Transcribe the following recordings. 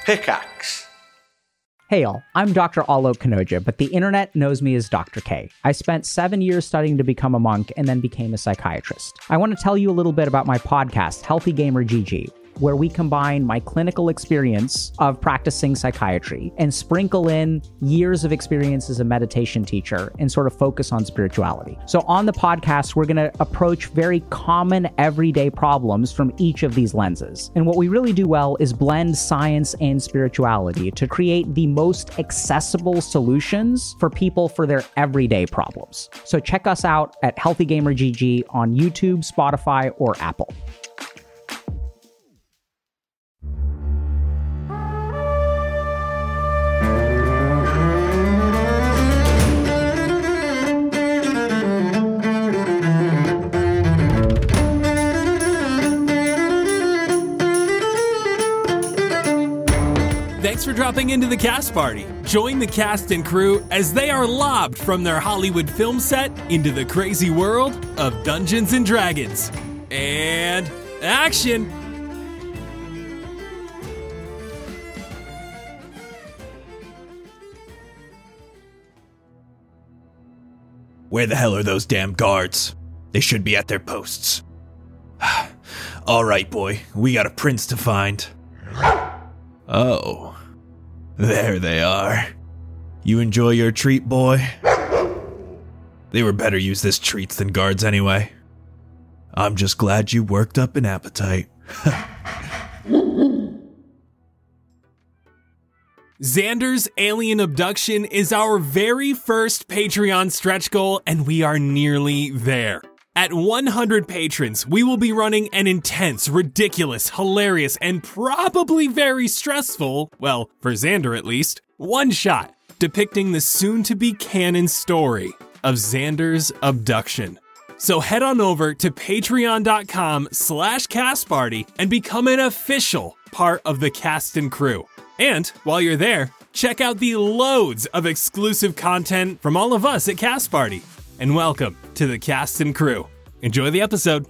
Pickaxe. Hey y'all, I'm Dr. Alok Kanoja, but the internet knows me as Dr. K. I spent 7 years studying to become a monk and then became a psychiatrist. I want to tell you a little bit about my podcast, Healthy Gamer GG, where we combine my clinical experience of practicing psychiatry and sprinkle in years of experience as a meditation teacher and sort of focus on spirituality. So on the podcast, we're going to approach very common everyday problems from each of these lenses. And what we really do well is blend science and spirituality to create the most accessible solutions for people for their everyday problems. So check us out at Healthy Gamer GG on YouTube, Spotify, or Apple. Thanks for dropping into the cast party. Join the cast and crew as they are lobbed from their Hollywood film set into the crazy world of Dungeons and Dragons. And action! Where the hell are those damn guards? They should be at their posts. All right, boy, we got a prince to find. Oh, there they are. You enjoy your treat, boy? They were better use this treats than guards anyway. I'm just glad you worked up an appetite. Xander's Alien Abduction is our very first Patreon stretch goal, and we are nearly there. At 100 patrons, we will be running an intense, ridiculous, hilarious, and probably very stressful, well, for Xander at least, one-shot depicting the soon-to-be canon story of Xander's abduction. So head on over to patreon.com/castparty and become an official part of the cast and crew. And while you're there, check out the loads of exclusive content from all of us at Cast Party. And welcome to the cast and crew. Enjoy the episode.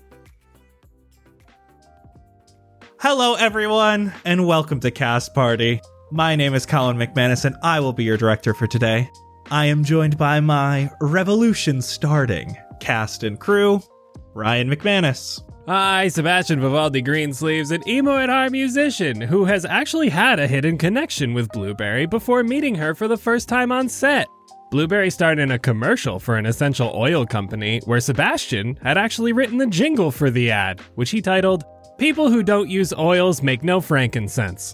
Hello, everyone, and welcome to Cast Party. My name is Colin McManus, and I will be your director for today. I am joined by my revolution-starting cast and crew, Ryan McManus. Hi, Sebastian Vivaldi Greensleeves, an emo at heart musician who has actually had a hidden connection with Blueberry before meeting her for the first time on set. Blueberry starred in a commercial for an essential oil company where Sebastian had actually written the jingle for the ad, which he titled, "People Who Don't Use Oils Make No Frankincense."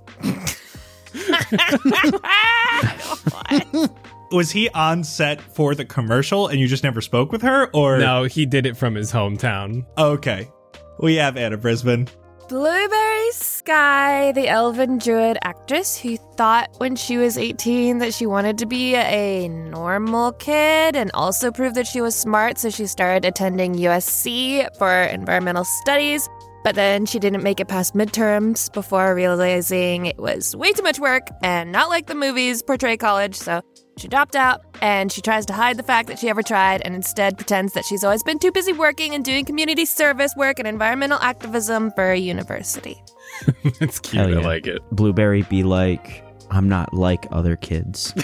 Was he on set for the commercial and you just never spoke with her, or? No, he did it from his hometown. Okay. We have Anna Brisbane. Blueberry Sky, the elven druid actress who thought when she was 18 that she wanted to be a normal kid and also prove that she was smart, so she started attending USC for environmental studies, but then she didn't make it past midterms before realizing it was way too much work and not like the movies portray college, so she dropped out, and she tries to hide the fact that she ever tried and instead pretends that she's always been too busy working and doing community service work and environmental activism for a university. It's cute, yeah. I like it. Blueberry be like, I'm not like other kids.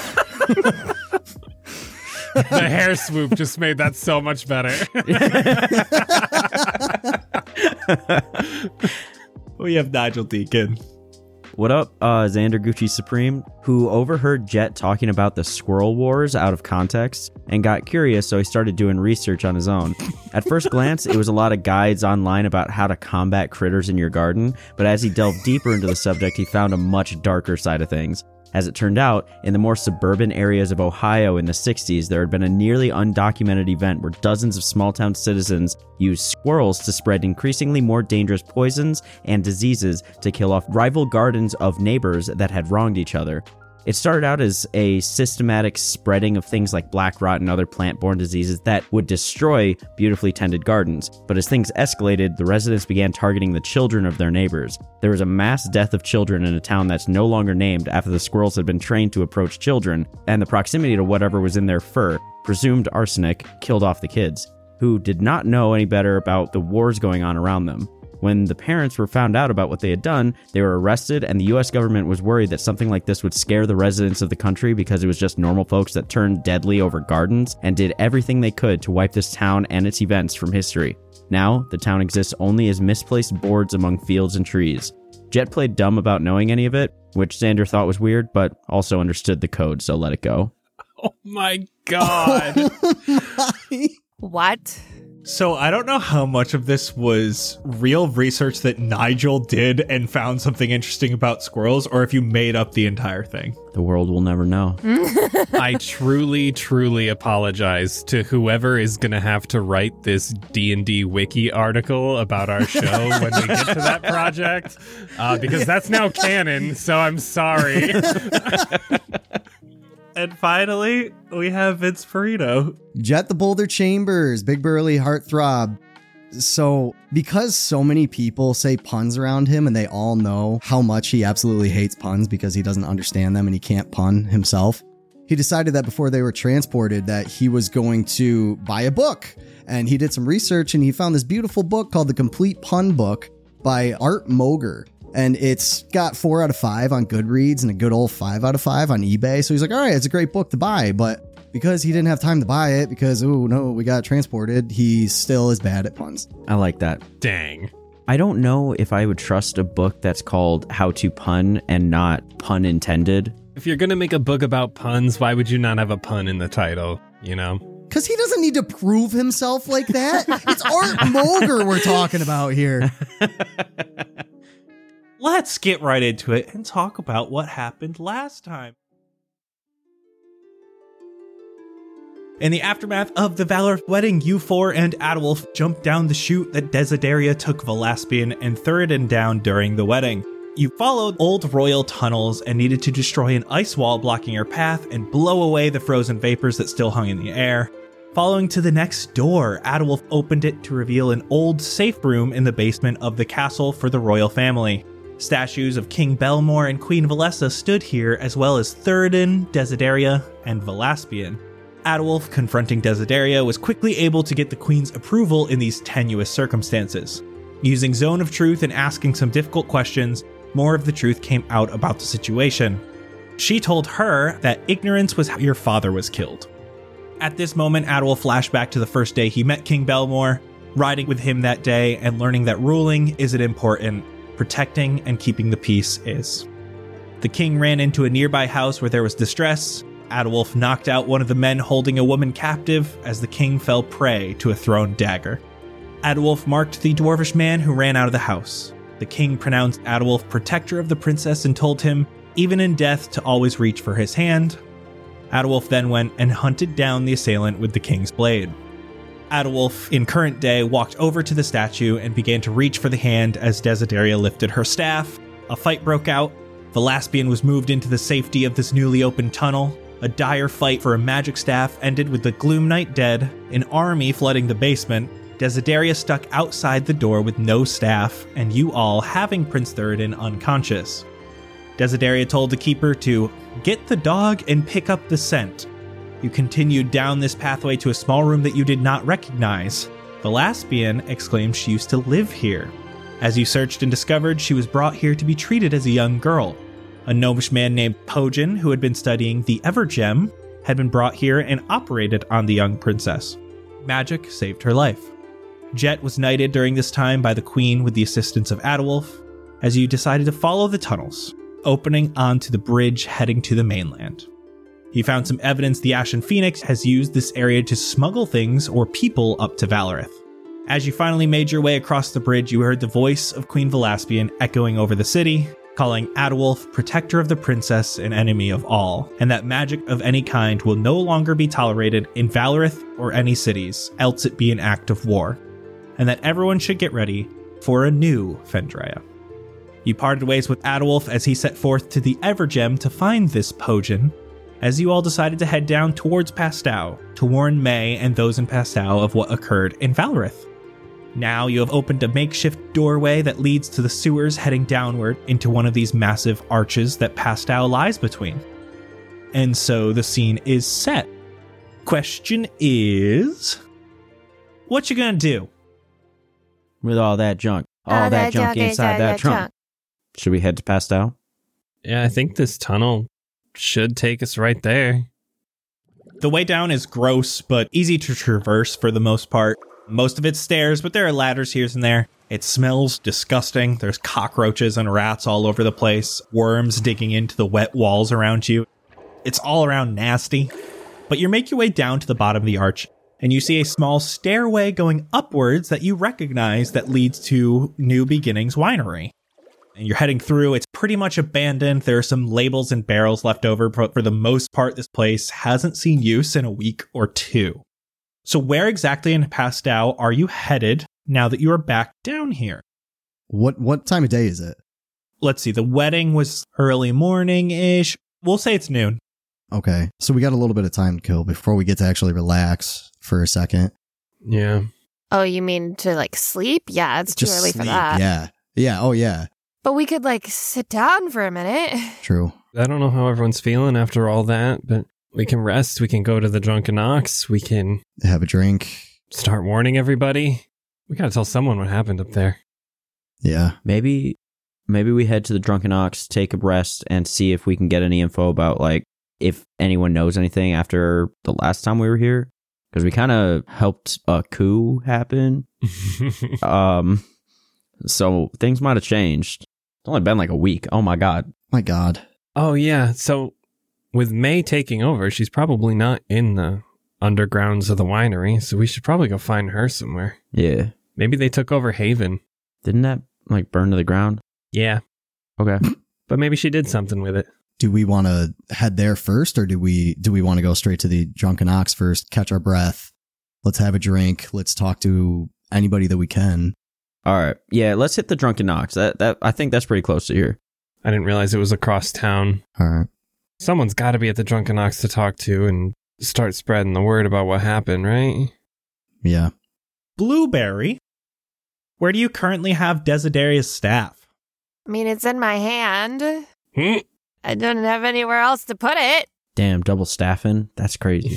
The hair swoop just made that so much better. We have Nigel Deacon. What up, Xander Gucci Supreme, who overheard Jet talking about the Squirrel Wars out of context and got curious, so he started doing research on his own. At first glance, it was a lot of guides online about how to combat critters in your garden, but as he delved deeper into the subject, he found a much darker side of things. As it turned out, in the more suburban areas of Ohio in the 60s, there had been a nearly undocumented event where dozens of small-town citizens used squirrels to spread increasingly more dangerous poisons and diseases to kill off rival gardens of neighbors that had wronged each other. It started out as a systematic spreading of things like black rot and other plant-borne diseases that would destroy beautifully tended gardens. But as things escalated, the residents began targeting the children of their neighbors. There was a mass death of children in a town that's no longer named after the squirrels had been trained to approach children, and the proximity to whatever was in their fur, presumed arsenic, killed off the kids, who did not know any better about the wars going on around them. When the parents were found out about what they had done, they were arrested, and the US government was worried that something like this would scare the residents of the country because it was just normal folks that turned deadly over gardens and did everything they could to wipe this town and its events from history. Now, the town exists only as misplaced boards among fields and trees. Jet played dumb about knowing any of it, which Xander thought was weird, but also understood the code, so let it go. Oh my god. What? So I don't know how much of this was real research that Nigel did and found something interesting about squirrels, or if you made up the entire thing. The world will never know. I truly, truly apologize to whoever is going to have to write this D&D wiki article about our show when we get to that project, because that's now canon, so I'm sorry. And finally, we have Vince Perino. Jet the Boulder Chambers, Big Burly Heartthrob. So, because so many people say puns around him and they all know how much he absolutely hates puns because he doesn't understand them and he can't pun himself, he decided that before they were transported that he was going to buy a book. And he did some research and he found this beautiful book called The Complete Pun Book by Art Moger. And it's got 4 out of 5 on Goodreads and a good old 5 out of 5 on eBay. So he's like, all right, it's a great book to buy. But because he didn't have time to buy it because, oh no, we got transported, he still is bad at puns. I like that. Dang. I don't know if I would trust a book that's called How to Pun and not Pun Intended. If you're going to make a book about puns, why would you not have a pun in the title, you know? Because he doesn't need to prove himself like that. It's Art Moger we're talking about here. Let's get right into it and talk about what happened last time. In the aftermath of the Valorith wedding, you four and Adolf jumped down the chute that Desideria took Velaspian and Thoradin down during the wedding. You followed old royal tunnels and needed to destroy an ice wall blocking your path and blow away the frozen vapors that still hung in the air. Following to the next door, Adolf opened it to reveal an old safe room in the basement of the castle for the royal family. Statues of King Belmore and Queen Valessa stood here, as well as Thoradin, Desideria, and Velaspian. Adolf, confronting Desideria, was quickly able to get the Queen's approval in these tenuous circumstances. Using Zone of Truth and asking some difficult questions, more of the truth came out about the situation. She told her that ignorance was how your father was killed. At this moment, Adolf flashed back to the first day he met King Belmore, riding with him that day and learning that ruling isn't important. Protecting and keeping the peace is. The king ran into a nearby house where there was distress. Adolf knocked out one of the men holding a woman captive as the king fell prey to a thrown dagger. Adolf marked the dwarvish man who ran out of the house. The king pronounced Adolf protector of the princess and told him, even in death, to always reach for his hand. Adolf then went and hunted down the assailant with the king's blade. Adolf, in current day, walked over to the statue and began to reach for the hand as Desideria lifted her staff. A fight broke out. Velaspian was moved into the safety of this newly opened tunnel. A dire fight for a magic staff ended with the Gloom Knight dead, an army flooding the basement, Desideria stuck outside the door with no staff, and you all having Prince Thoradin unconscious. Desideria told the keeper to get the dog and pick up the scent. You continued down this pathway to a small room that you did not recognize. Velaspian exclaimed she used to live here. As you searched and discovered, she was brought here to be treated as a young girl. A gnomish man named Pojin, who had been studying the Evergem, had been brought here and operated on the young princess. Magic saved her life. Jet was knighted during this time by the queen with the assistance of Adolf, as you decided to follow the tunnels, opening onto the bridge heading to the mainland. He found some evidence the Ashen Phoenix has used this area to smuggle things or people up to Valorith. As you finally made your way across the bridge, you heard the voice of Queen Velaspian echoing over the city, calling Adolf protector of the princess and enemy of all, and that magic of any kind will no longer be tolerated in Valorith or any cities, else it be an act of war, and that everyone should get ready for a new Fendrea. You parted ways with Adolf as he set forth to the Evergem to find this Pojin, as you all decided to head down towards Pastau to warn May and those in Pastau of what occurred in Valorith. Now you have opened a makeshift doorway that leads to the sewers heading downward into one of these massive arches that Pastau lies between. And so the scene is set. Question is, what you gonna do? With all that junk. all that junk inside that trunk. Should we head to Pastel? Yeah, I think this tunnel should take us right there. The way down is gross, but easy to traverse for the most part. Most of it's stairs, but there are ladders here and there. It smells disgusting. There's cockroaches and rats all over the place, worms digging into the wet walls around you. It's all around nasty. But you make your way down to the bottom of the arch, and you see a small stairway going upwards that you recognize that leads to New Beginnings Winery. And you're heading through. It's pretty much abandoned. There are some labels and barrels left over, but for the most part, this place hasn't seen use in a week or two. So where exactly in Pastel are you headed now that you are back down here? What time of day is it? Let's see. The wedding was early morning-ish. We'll say it's noon. Okay. So we got a little bit of time to kill before we get to actually relax for a second. Yeah. Oh, you mean to like sleep? Yeah, it's too early for that. Yeah. Yeah. Oh, yeah. But we could like sit down for a minute. True. I don't know how everyone's feeling after all that, but we can rest. We can go to the Drunken Ox. We can have a drink. Start warning everybody. We got to tell someone what happened up there. Yeah. Maybe we head to the Drunken Ox, take a rest, and see if we can get any info about, like, if anyone knows anything after the last time we were here. Because we kind of helped a coup happen. So things might have changed. It's only been like a week. Oh my God. My God. Oh yeah. So with May taking over, she's probably not in the undergrounds of the winery. So we should probably go find her somewhere. Yeah. Maybe they took over Haven. Didn't that like burn to the ground? Yeah. Okay. But maybe she did something with it. Do we want to head there first, or do we want to go straight to the Drunken Ox first, catch our breath? Let's have a drink. Let's talk to anybody that we can. All right. Yeah, let's hit the Drunken Ox. That I think that's pretty close to here. I didn't realize it was across town. All right. Someone's got to be at the Drunken Ox to talk to and start spreading the word about what happened, right? Yeah. Blueberry, where do you currently have Desideria's staff? I mean, it's in my hand. Hmm? I don't have anywhere else to put it. Damn, double staffing? That's crazy.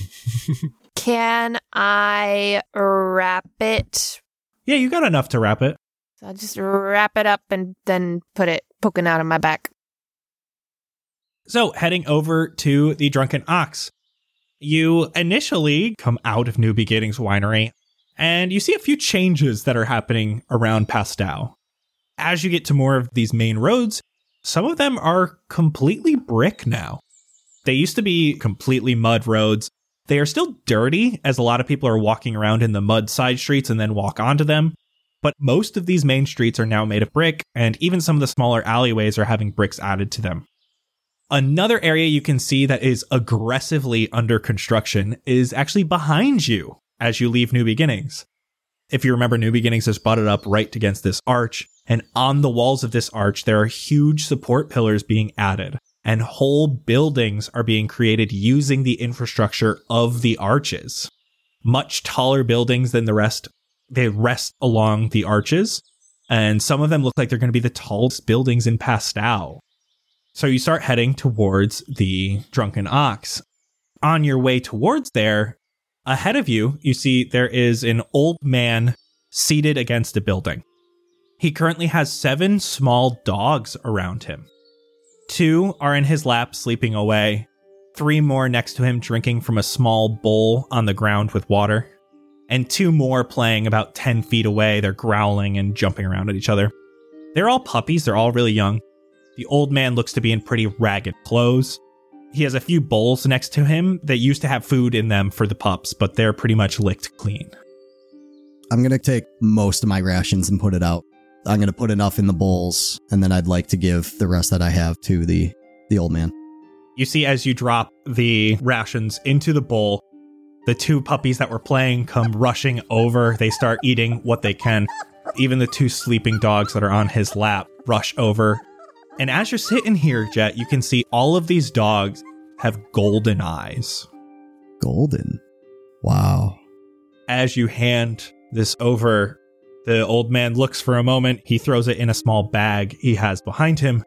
Can I wrap it? Yeah, you got enough to wrap it. So I'll just wrap it up and then put it poking out of my back. So, heading over to the Drunken Ox, you initially come out of New Beginnings Winery, and you see a few changes that are happening around Pastel. As you get to more of these main roads, some of them are completely brick now. They used to be completely mud roads. They are still dirty, as a lot of people are walking around in the mud side streets and then walk onto them. But most of these main streets are now made of brick, and even some of the smaller alleyways are having bricks added to them. Another area you can see that is aggressively under construction is actually behind you as you leave New Beginnings. If you remember, New Beginnings is butted up right against this arch, and on the walls of this arch, there are huge support pillars being added, and whole buildings are being created using the infrastructure of the arches. Much taller buildings than the rest. They rest along the arches, and some of them look like they're going to be the tallest buildings in Pastel. So you start heading towards the Drunken Ox. On your way towards there, ahead of you, you see there is an old man seated against a building. He currently has 7 small dogs around him. 2 are in his lap sleeping away. 3 more next to him drinking from a small bowl on the ground with water. And 2 more playing about 10 feet away. They're growling and jumping around at each other. They're all puppies. They're all really young. The old man looks to be in pretty ragged clothes. He has a few bowls next to him that used to have food in them for the pups, but they're pretty much licked clean. I'm going to take most of my rations and put it out. I'm going to put enough in the bowls, and then I'd like to give the rest that I have to the old man. You see, as you drop the rations into the bowl, the 2 puppies that were playing come rushing over. They start eating what they can. Even the 2 sleeping dogs that are on his lap rush over. And as you're sitting here, Jet, you can see all of these dogs have golden eyes. Golden? Wow. As you hand this over, the old man looks for a moment. He throws it in a small bag he has behind him.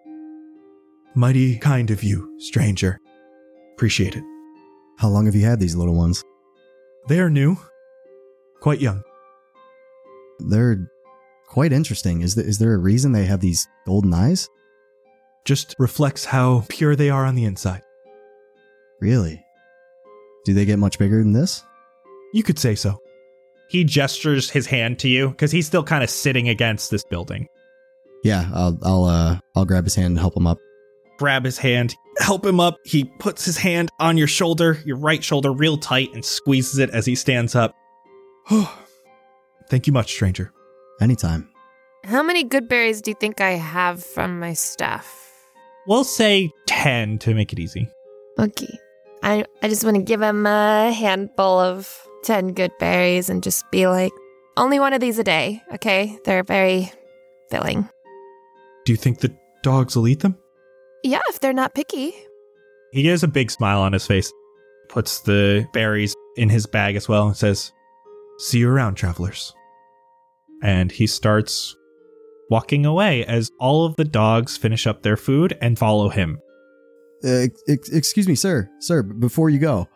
Mighty kind of you, stranger. Appreciate it. How long have you had these little ones? They are new. Quite young. They're quite interesting. Is there a reason they have these golden eyes? Just reflects how pure they are on the inside. Really? Do they get much bigger than this? You could say so. He gestures his hand to you because he's still kind of sitting against this building. Yeah, I'll grab his hand and help him up. Grab his hand, help him up. He puts his hand on your shoulder, your right shoulder, real tight and squeezes it as he stands up. Thank you much, stranger. Anytime. How many good berries do you think I have from my stuff? We'll say 10 to make it easy. Okay. I just want to give him a handful of 10 good berries and just be like, only one of these a day, okay? They're very filling. Do you think the dogs will eat them? Yeah, if they're not picky. He gives a big smile on his face, puts the berries in his bag as well, and says, "See you around, travelers." And he starts walking away as all of the dogs finish up their food and follow him. Excuse me, sir. Sir, before you go,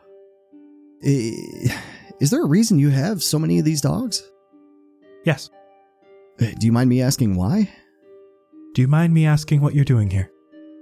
is there a reason you have so many of these dogs? Yes. Do you mind me asking why? Do you mind me asking what you're doing here?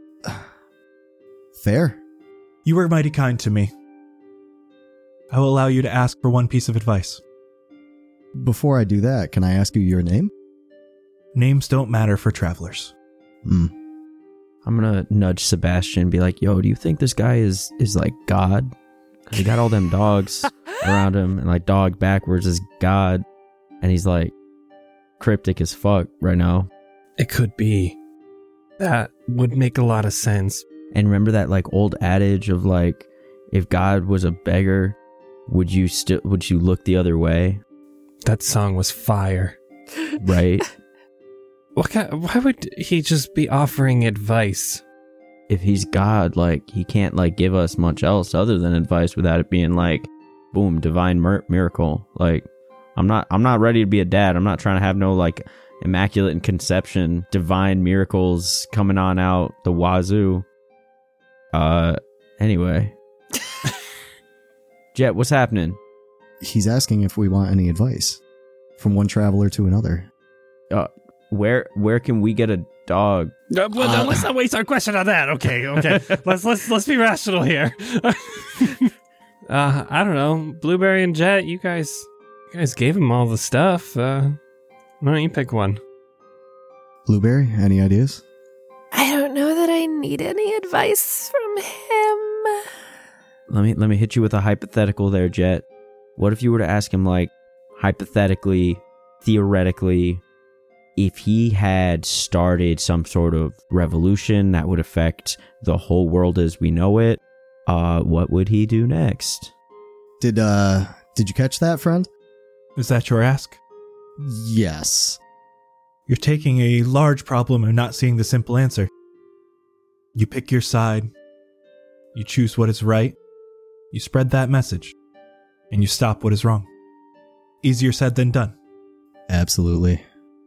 Fair. You were mighty kind to me. I will allow you to ask for one piece of advice. Before I do that, can I ask you your name? Names don't matter for travelers. I'm gonna nudge Sebastian and be like, yo, do you think this guy is like God? 'Cause he got all them dogs around him, and like dog backwards is God. And he's like cryptic as fuck right now. It could be. That would make a lot of sense. And remember that like old adage of like, if God was a beggar, would you look the other way? That song was fire. Right? Why would he just be offering advice? If he's God, like he can't like give us much else other than advice without it being like, boom, divine miracle. Like I'm not ready to be a dad. I'm not trying to have no like immaculate conception, divine miracles coming on out the wazoo. Anyway. Jet, what's happening? He's asking if we want any advice from one traveler to another. Where can we get a dog? Let's not waste our question on that. Okay. let's be rational here. I don't know. Blueberry and Jet, you guys gave him all the stuff. Why don't you pick one? Blueberry, any ideas? I don't know that I need any advice from him. Let me hit you with a hypothetical there, Jet. What if you were to ask him, like, hypothetically, theoretically, if he had started some sort of revolution that would affect the whole world as we know it, what would he do next? Did you catch that, friend? Is that your ask? Yes. You're taking a large problem and not seeing the simple answer. You pick your side, you choose what is right, you spread that message, and you stop what is wrong. Easier said than done. Absolutely.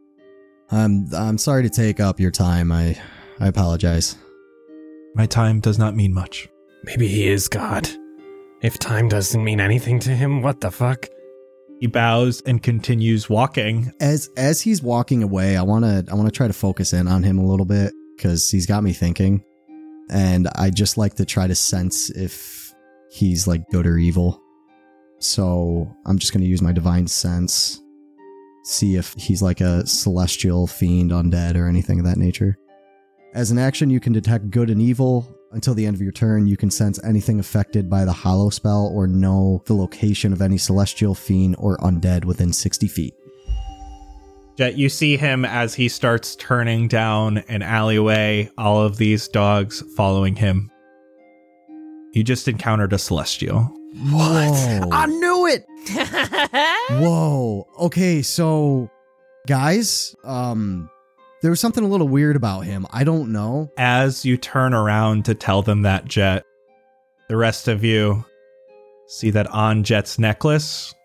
I'm sorry to take up your time. I apologize. My time does not mean much. Maybe he is God. If time doesn't mean anything to him, what the fuck? He bows and continues walking. As he's walking away, I want to try to focus in on him a little bit because he's got me thinking, and I just like to try to sense if he's like good or evil. So I'm just going to use my divine sense, see if he's like a celestial fiend, undead, or anything of that nature. As an action, you can detect good and evil. Until the end of your turn, you can sense anything affected by the hollow spell or know the location of any celestial fiend or undead within 60 feet. Jet, you see him as he starts turning down an alleyway, all of these dogs following him. You just encountered a celestial. What? I knew it! Whoa. Okay, so, guys, there was something a little weird about him. I don't know. As you turn around to tell them that, Jet, the rest of you see that on Jet's necklace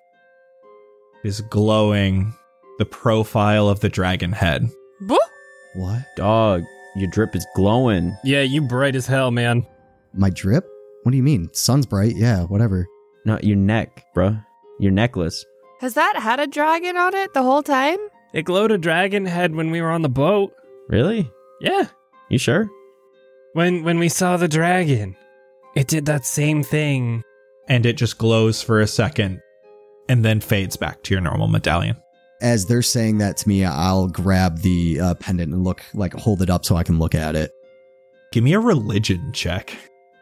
is glowing the profile of the dragon head. What? Dog, your drip is glowing. Yeah, you bright as hell, man. My drip? What do you mean? Sun's bright. Yeah, whatever. No, your neck, bruh. Your necklace. Has that had a dragon on it the whole time? It glowed a dragon head when we were on the boat. Really? Yeah. You sure? When we saw the dragon, it did that same thing. And it just glows for a second and then fades back to your normal medallion. As they're saying that to me, I'll grab the pendant and hold it up so I can look at it. Give me a religion check.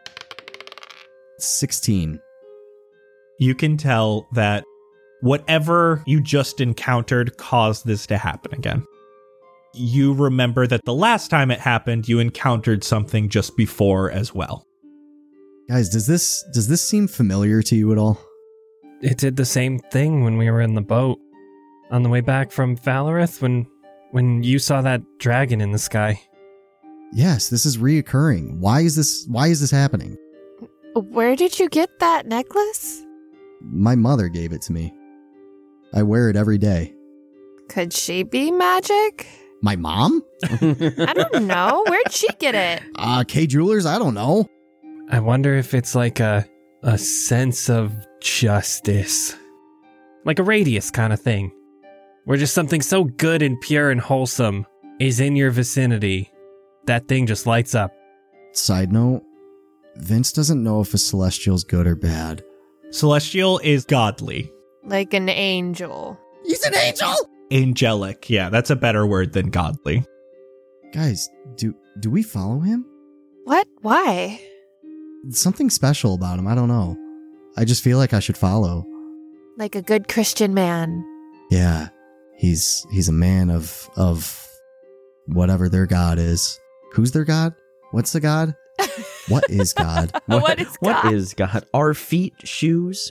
16. You can tell that whatever you just encountered caused this to happen again. You remember that the last time it happened, you encountered something just before as well. Guys, does this seem familiar to you at all? It did the same thing when we were in the boat on the way back from Valorith when you saw that dragon in the sky. Yes, this is reoccurring. Why is this happening? Where did you get that necklace? My mother gave it to me. I wear it every day. Could she be magic? My mom? I don't know. Where'd she get it? K Jewelers? I don't know. I wonder if it's like a sense of justice. Like a radius kind of thing. Where just something so good and pure and wholesome is in your vicinity, that thing just lights up. Side note, Vince doesn't know if a celestial's good or bad. Celestial is godly. Like an angel. He's an angel! Angelic, yeah, that's a better word than godly. Guys, do we follow him? What? Why? Something special about him, I don't know. I just feel like I should follow. Like a good Christian man. Yeah, he's a man of whatever their god is. Who's their god? What's the god? What is God? What is God? What is God? Are feet shoes?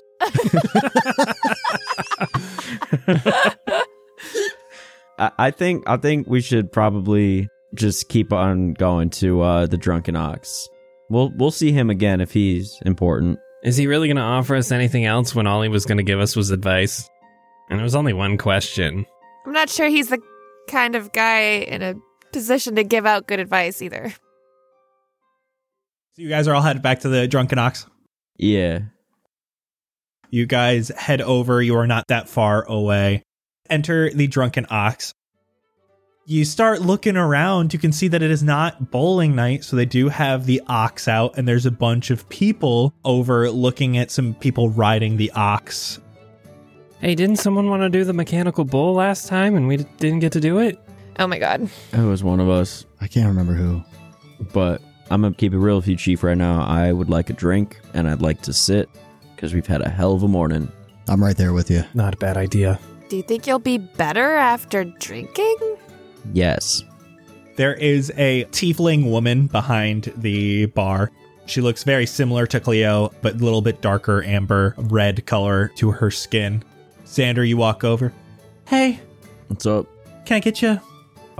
I think we should probably just keep on going to the Drunken Ox. We'll see him again if he's important. Is he really going to offer us anything else when all he was going to give us was advice? And it was only one question. I'm not sure he's the kind of guy in a position to give out good advice either. So you guys are all headed back to the Drunken Ox? Yeah. You guys head over. You are not that far away. Enter the Drunken Ox. You start looking around. You can see that it is not bowling night, so they do have the ox out, and there's a bunch of people over looking at some people riding the ox. Hey, didn't someone want to do the mechanical bull last time and we didn't get to do it? Oh my god. It was one of us. I can't remember who. But I'm going to keep it real with you, Chief, right now. I would like a drink, and I'd like to sit, because we've had a hell of a morning. I'm right there with you. Not a bad idea. Do you think you'll be better after drinking? Yes. There is a tiefling woman behind the bar. She looks very similar to Cleo, but a little bit darker amber red color to her skin. Xander, you walk over. Hey, What's up? can I get you?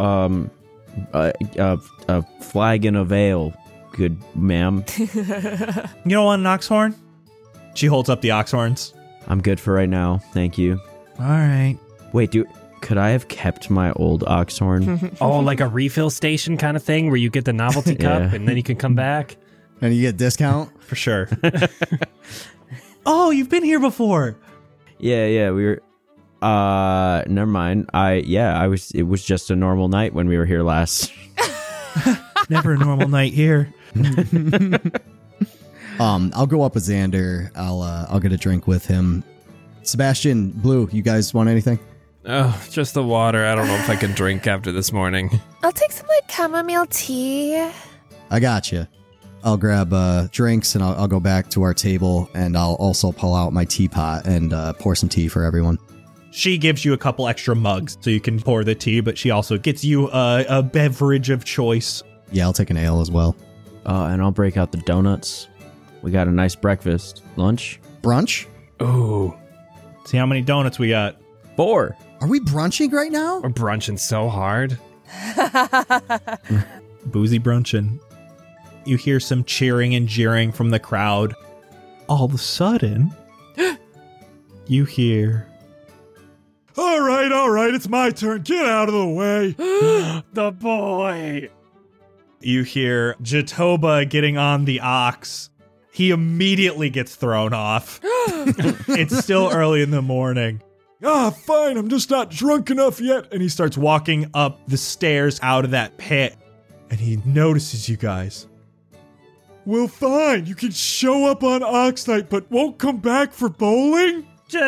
A flagon of ale, good ma'am. You don't want an ox horn? She holds up the ox horns. I'm good for right now, thank you. All right. Wait, could I have kept my old ox horn? Oh, like a refill station kind of thing where you get the novelty cup and then you can come back? And you get a discount? For sure. Oh, you've been here before. Yeah, we were... never mind. It was just a normal night when we were here last. Never a normal night here. I'll go up with Xander. I'll get a drink with him. Sebastian, Blue, you guys want anything? Oh, just the water. I don't know if I can drink after this morning. I'll take some like chamomile tea. I got you. I'll grab drinks and I'll go back to our table, and I'll also pull out my teapot and pour some tea for everyone. She gives you a couple extra mugs so you can pour the tea, but she also gets you a beverage of choice. Yeah, I'll take an ale as well. And I'll break out the donuts. We got a nice breakfast. Lunch? Brunch? Ooh, See how many donuts we got. 4. Are we brunching right now? we're brunching so hard. Boozy brunching. You hear some cheering and jeering from the crowd. All of a sudden, you hear... All right, it's my turn. Get out of the way. The boy. You hear Jatoba getting on the ox. He immediately gets thrown off. It's still early in the morning. Fine, I'm just not drunk enough yet. And he starts walking up the stairs out of that pit, and he notices you guys. Well, fine, you can show up on Oxnight, but won't come back for bowling?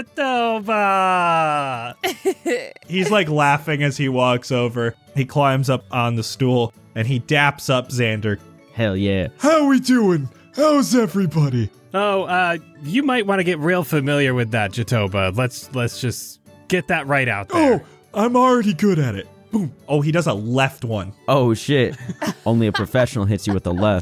Jatoba! He's like laughing as he walks over. He climbs up on the stool, and he daps up Xander. Hell yeah. How we doing? How's everybody? Oh, you might want to get real familiar with that, Jatoba. Let's just get that right out there. Oh, I'm already good at it. Boom. Oh, he does a left one. Oh, shit. Only a professional hits you with the left.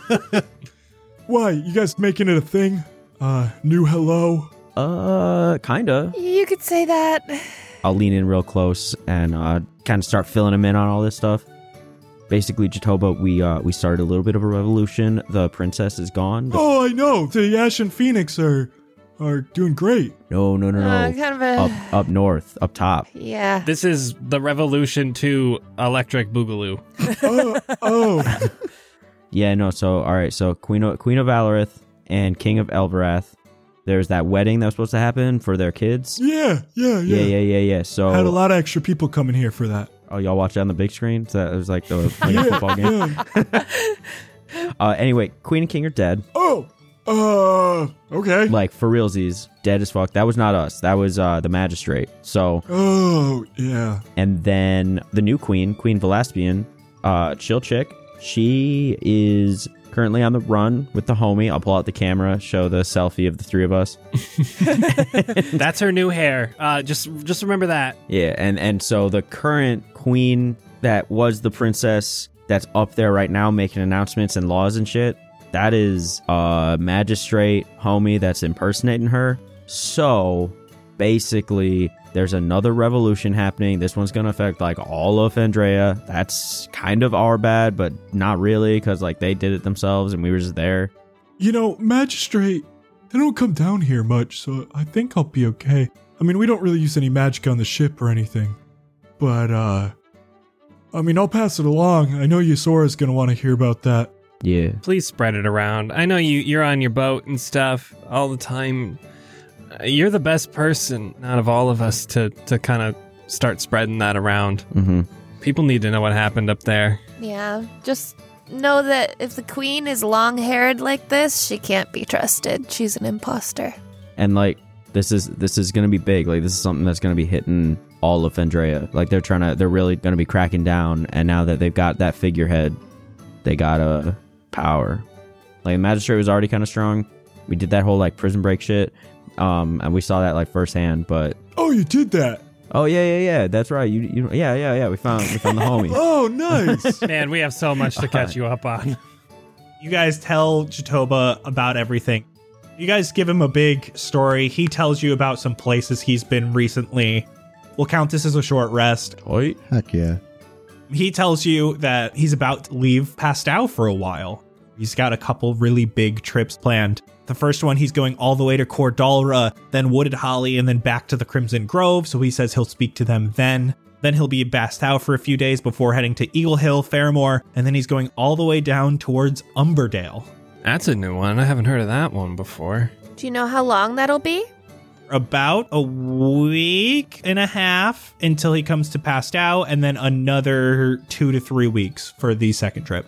Why, you guys making it a thing? New hello? Kinda. You could say that. I'll lean in real close and kind of start filling him in on all this stuff. Basically, Jatoba, we started a little bit of a revolution. The princess is gone. Oh, I know. The Ash and Phoenix are doing great. No. Kind of a... Up north, up top. Yeah. This is the revolution to Electric Boogaloo. Oh. Yeah, no. So, all right. So, Queen of Valorith and King of Elverath. There's that wedding that was supposed to happen for their kids. Yeah. Yeah. So, Had a lot of extra people coming here for that. oh, y'all watch it on the big screen? So it was like the football game. Yeah. Anyway, Queen and King are dead. Oh. Okay. Like, for realsies, dead as fuck. That was not us. That was the magistrate. So, Oh, yeah. and then the new queen, Queen Velaspian, chill chick. She is currently on the run with the homie. I'll pull out the camera, show the selfie of the three of us. That's her new hair. Just remember that. Yeah, and so the current queen that was the princess that's up there right now making announcements and laws and shit, that is a magistrate homie that's impersonating her. So basically, there's another revolution happening. This one's gonna affect like all of Andrea. That's kind of our bad, but not really, because like they did it themselves and we were just there. You know, Magistrate, they don't come down here much, so I think I'll be okay. I mean, we don't really use any magic on the ship or anything. But, I mean, I'll pass it along. I know Yusora's gonna want to hear about that. Yeah. Please spread it around. I know you're on your boat and stuff all the time. You're the best person out of all of us to kind of start spreading that around. Mm-hmm. People need to know what happened up there. Yeah. Just know that if the queen is long-haired like this, she can't be trusted. She's an imposter. And like this is gonna be big. Like this is something that's gonna be hitting all of Andrea. Like they're really gonna be cracking down. And now that they've got that figurehead, they got a power. Like the magistrate was already kind of strong. We did that whole like prison break shit. And we saw that like firsthand, but Oh, you did that? oh yeah, that's right. You yeah. We found the homie. Oh, nice. Man, we have so much to catch you up on. You guys tell Jatoba about everything. You guys give him a big story. He tells you about some places he's been recently. We'll count this as a short rest. Oi. Heck yeah. He tells you that he's about to leave Pastel for a while. He's got a couple really big trips planned. The first one, he's going all the way to Cordalra, then Wooded Holly, and then back to the Crimson Grove, so he says he'll speak to them then. Then he'll be in Bastow for a few days before heading to Eagle Hill, Fairmore, and then he's going all the way down towards Umberdale. That's a new one. I haven't heard of that one before. Do you know how long that'll be? About a week and a half until he comes to Pastow, and then another 2 to 3 weeks for the second trip.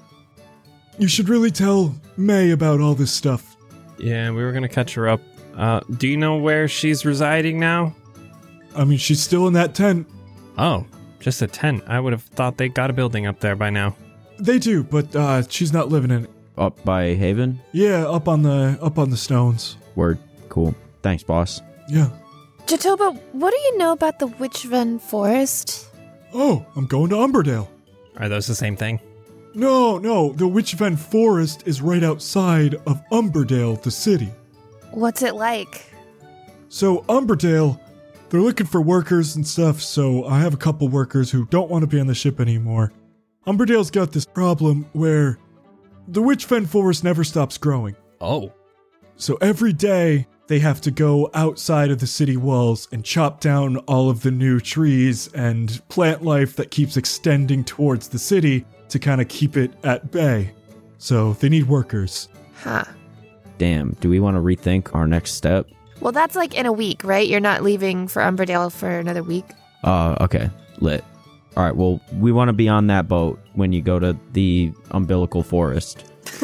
You should really tell May about all this stuff. Yeah, we were going to catch her up. Do you know where she's residing now? I mean, she's still in that tent. Oh, just a tent. I would have thought they got a building up there by now. They do, but she's not living in it. Up by Haven? Yeah, up on the stones. Word. Cool. Thanks, boss. Yeah. Jatoba, what do you know about the Witchven Forest? Oh, I'm going to Umberdale. Are those the same thing? No, the Witchven Forest is right outside of Umberdale, the city. What's it like? So Umberdale, they're looking for workers and stuff, so I have a couple workers who don't want to be on the ship anymore. Umberdale's got this problem where the Witchven Forest never stops growing. Oh. So every day, they have to go outside of the city walls and chop down all of the new trees and plant life that keeps extending towards the city to kind of keep it at bay. So they need workers. Huh. Damn. Do we want to rethink our next step? Well, that's like in a week, right? You're not leaving for Umberdale for another week. Okay. Lit. All right, well, we want to be on that boat when you go to the umbilical forest.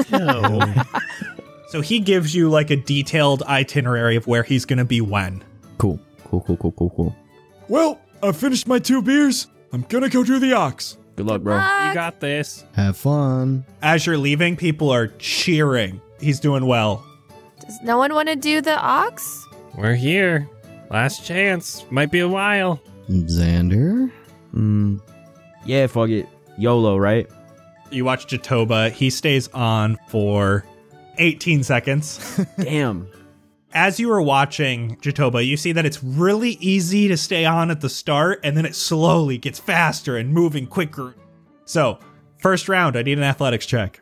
So he gives you like a detailed itinerary of where he's going to be when. Cool. Well, I've finished my 2 beers. I'm gonna go do the ox. Good luck, bro. You got this. Have fun. As you're leaving, people are cheering. He's doing well. Does no one want to do the ox? We're here. Last chance. Might be a while. Xander? Yeah, fuck it. YOLO, right? You watch Jatoba. He stays on for 18 seconds. Damn. As you are watching Jatoba, you see that it's really easy to stay on at the start, and then it slowly gets faster and moving quicker. So, first round, I need an athletics check.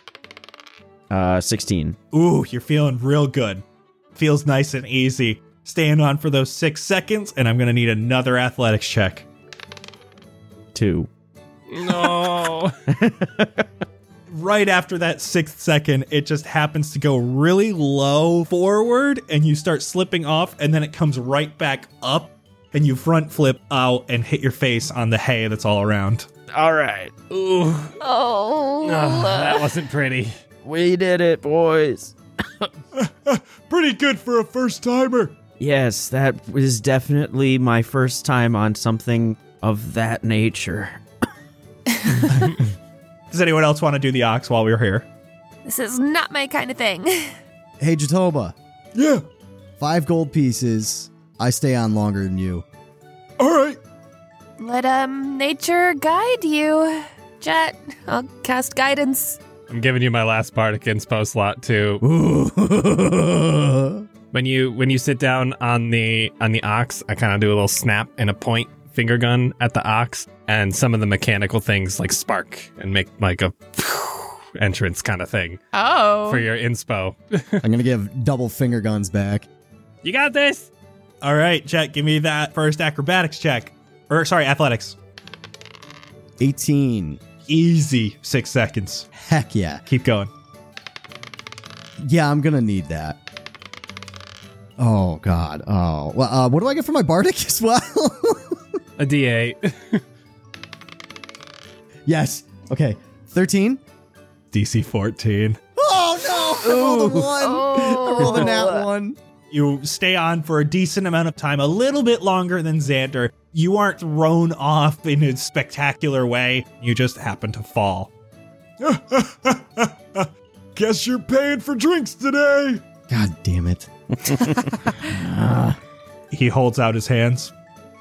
16. Ooh, you're feeling real good. Feels nice and easy. Staying on for those 6 seconds, and I'm going to need another athletics check. 2. No. Right after that 6th second, it just happens to go really low forward, and you start slipping off, and then it comes right back up, and you front flip out and hit your face on the hay that's all around. All right. Ooh. Oh. That wasn't pretty. We did it, boys. Pretty good for a first-timer. Yes, that was definitely my first time on something of that nature. Does anyone else want to do the ox while we're here? This is not my kind of thing. Hey, Jatoba. Yeah, 5 gold pieces. I stay on longer than you. all right. Let nature guide you. Jet, I'll cast guidance. I'm giving you my last bardic inspo slot too. When you sit down on the ox, I kind of do a little snap and a point finger gun at the ox, and some of the mechanical things like spark and make like a entrance kind of thing Oh. for your inspo. I'm going to give double finger guns back. You got this. All right, Jet, give me that first acrobatics check. Or, sorry, athletics. 18. Easy 6 seconds. Heck yeah. Keep going. Yeah, I'm going to need that. Oh, God. Oh. Well, what do I get for my bardic as well? A D8. Yes. Okay. 13. DC 14. Oh, no. I rolled a 1. I rolled a nat 1. You stay on for a decent amount of time, a little bit longer than Xander. You aren't thrown off in a spectacular way. You just happen to fall. Guess you're paying for drinks today. God damn it. He holds out his hands.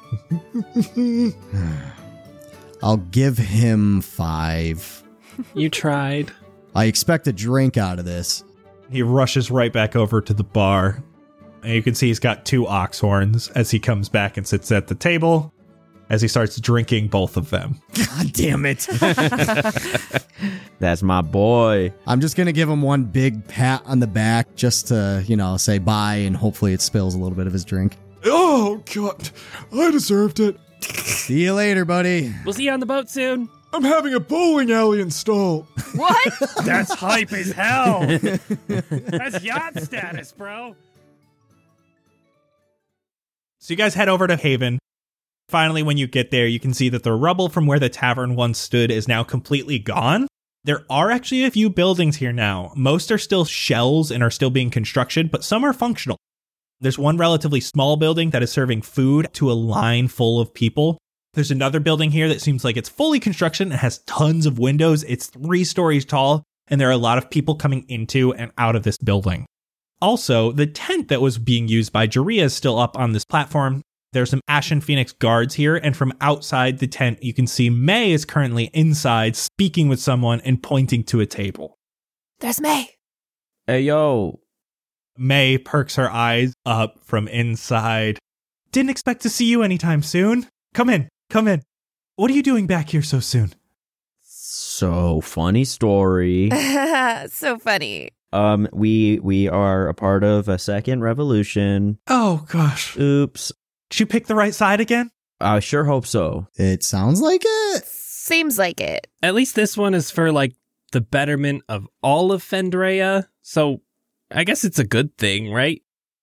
I'll give him 5. You tried. I expect a drink out of this. He rushes right back over to the bar. And you can see he's got 2 ox horns as he comes back and sits at the table as he starts drinking both of them. God damn it. That's my boy. I'm just going to give him one big pat on the back just to, say bye, and hopefully it spills a little bit of his drink. Oh, God. I deserved it. See you later, buddy. We'll see you on the boat soon. I'm having a bowling alley installed. What? That's hype as hell. That's yacht status, bro. So you guys head over to Haven. Finally, when you get there, you can see that the rubble from where the tavern once stood is now completely gone. There are actually a few buildings here now. Most are still shells and are still being constructed, but some are functional. There's one relatively small building that is serving food to a line full of people. There's another building here that seems like it's fully construction and has tons of windows. It's 3 stories tall, and there are a lot of people coming into and out of this building. Also, the tent that was being used by Jaria is still up on this platform. There's some Ashen Phoenix guards here, and from outside the tent, you can see May is currently inside speaking with someone and pointing to a table. There's May. Hey, yo. May perks her eyes up from inside. Didn't expect to see you anytime soon. Come in. What are you doing back here so soon? So, funny story. So funny. We are a part of a second revolution. Oh, gosh. Oops. Did you pick the right side again? I sure hope so. It sounds like it. Seems like it. At least this one is for, the betterment of all of Fendrea. So, I guess it's a good thing, right?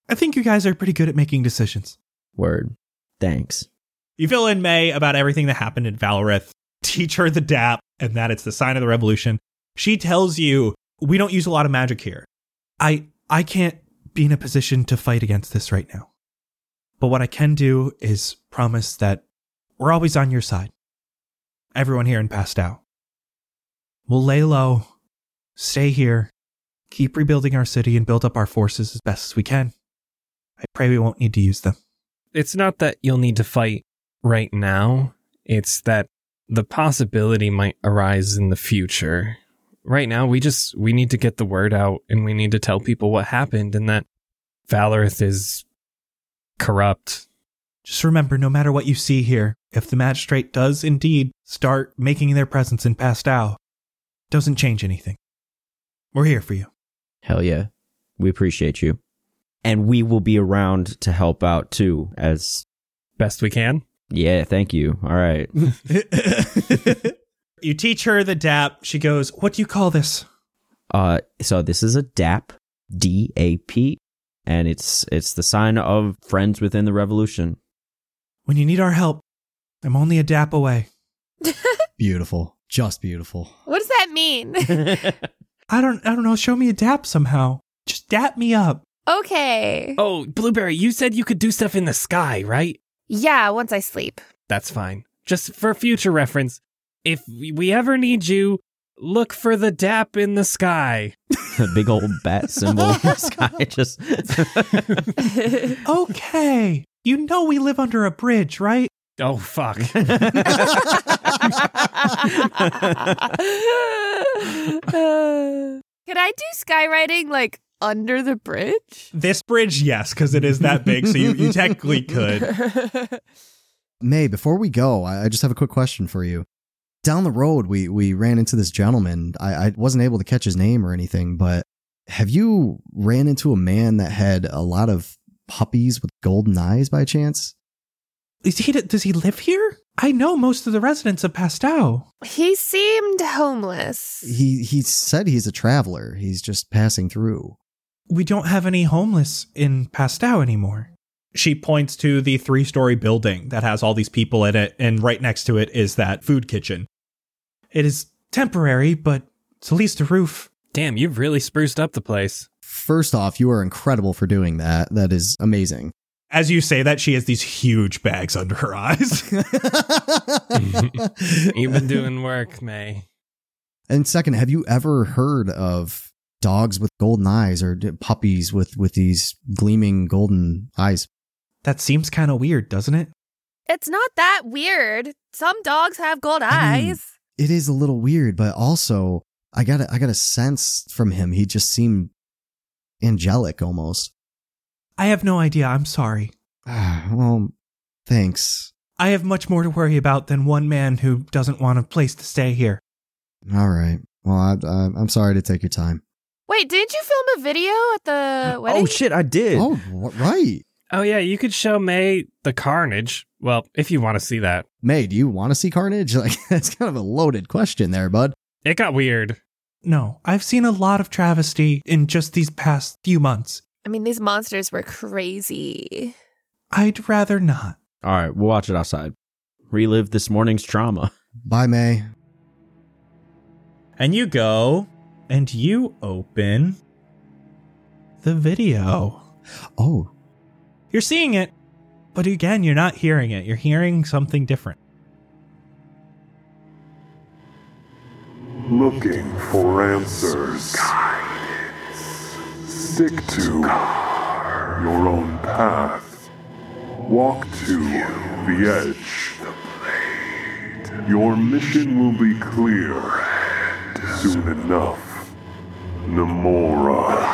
I think you guys are pretty good at making decisions. Word. Thanks. You fill in May about everything that happened in Valorith, teach her the DAP, and that it's the sign of the revolution. She tells you, we don't use a lot of magic here. I can't be in a position to fight against this right now. But what I can do is promise that we're always on your side. Everyone here in Pastel. We'll lay low, stay here, keep rebuilding our city and build up our forces as best as we can. I pray we won't need to use them. It's not that you'll need to fight right now. It's that the possibility might arise in the future. Right now, we need to get the word out, and we need to tell people what happened and that Valorith is corrupt. Just remember, no matter what you see here, if the magistrate does indeed start making their presence in Pastel, doesn't change anything. We're here for you. Hell yeah. We appreciate you. And we will be around to help out too, as best we can. Yeah, thank you. All right. You teach her the DAP. She goes, what do you call this? So this is a DAP, D-A-P, and it's the sign of Friends Within the Revolution. When you need our help, I'm only a DAP away. Beautiful. Just beautiful. What does that mean? I don't know. Show me a DAP somehow. Just DAP me up. Okay. Oh, Blueberry, you said you could do stuff in the sky, right? Yeah, once I sleep. That's fine. Just for future reference, if we ever need you, look for the DAP in the sky. A big old bat symbol in the sky. Just Okay. You know we live under a bridge, right? Oh, fuck. Could I do skywriting, like, under the bridge? This bridge, yes, because it is that big, so you technically could. May, before we go, I just have a quick question for you. Down the road, we ran into this gentleman. I wasn't able to catch his name or anything, but have you ran into a man that had a lot of puppies with golden eyes by chance? Does he live here? I know most of the residents of Pastel. He seemed homeless. He said he's a traveler. He's just passing through. We don't have any homeless in Pastel anymore. She points to the 3-story building that has all these people in it, and right next to it is that food kitchen. It is temporary, but it's at least a roof. Damn, you've really spruced up the place. First off, you are incredible for doing that. That is amazing. As you say that, she has these huge bags under her eyes. You've been doing work, May. And second, have you ever heard of dogs with golden eyes or puppies with these gleaming golden eyes? That seems kind of weird, doesn't it? It's not that weird. Some dogs have gold eyes. It is a little weird, but also I got a sense from him. He just seemed angelic almost. I have no idea. I'm sorry. Well, thanks. I have much more to worry about than one man who doesn't want a place to stay here. All right. Well, I'm sorry to take your time. Wait, didn't you film a video at the wedding? Oh shit, I did. Oh, right. Oh yeah, you could show May the carnage. Well, if you want to see that. May, do you want to see carnage? Like, that's kind of a loaded question there, bud. It got weird. No, I've seen a lot of travesty in just these past few months. I mean, these monsters were crazy. I'd rather not. All right, we'll watch it outside. Relive this morning's trauma. Bye, May. And you go, and you open the video. Oh. You're seeing it, but again, you're not hearing it. You're hearing something different. Looking for answers. Stick to your own path. Walk to the edge. Your mission will be clear soon enough. Namora.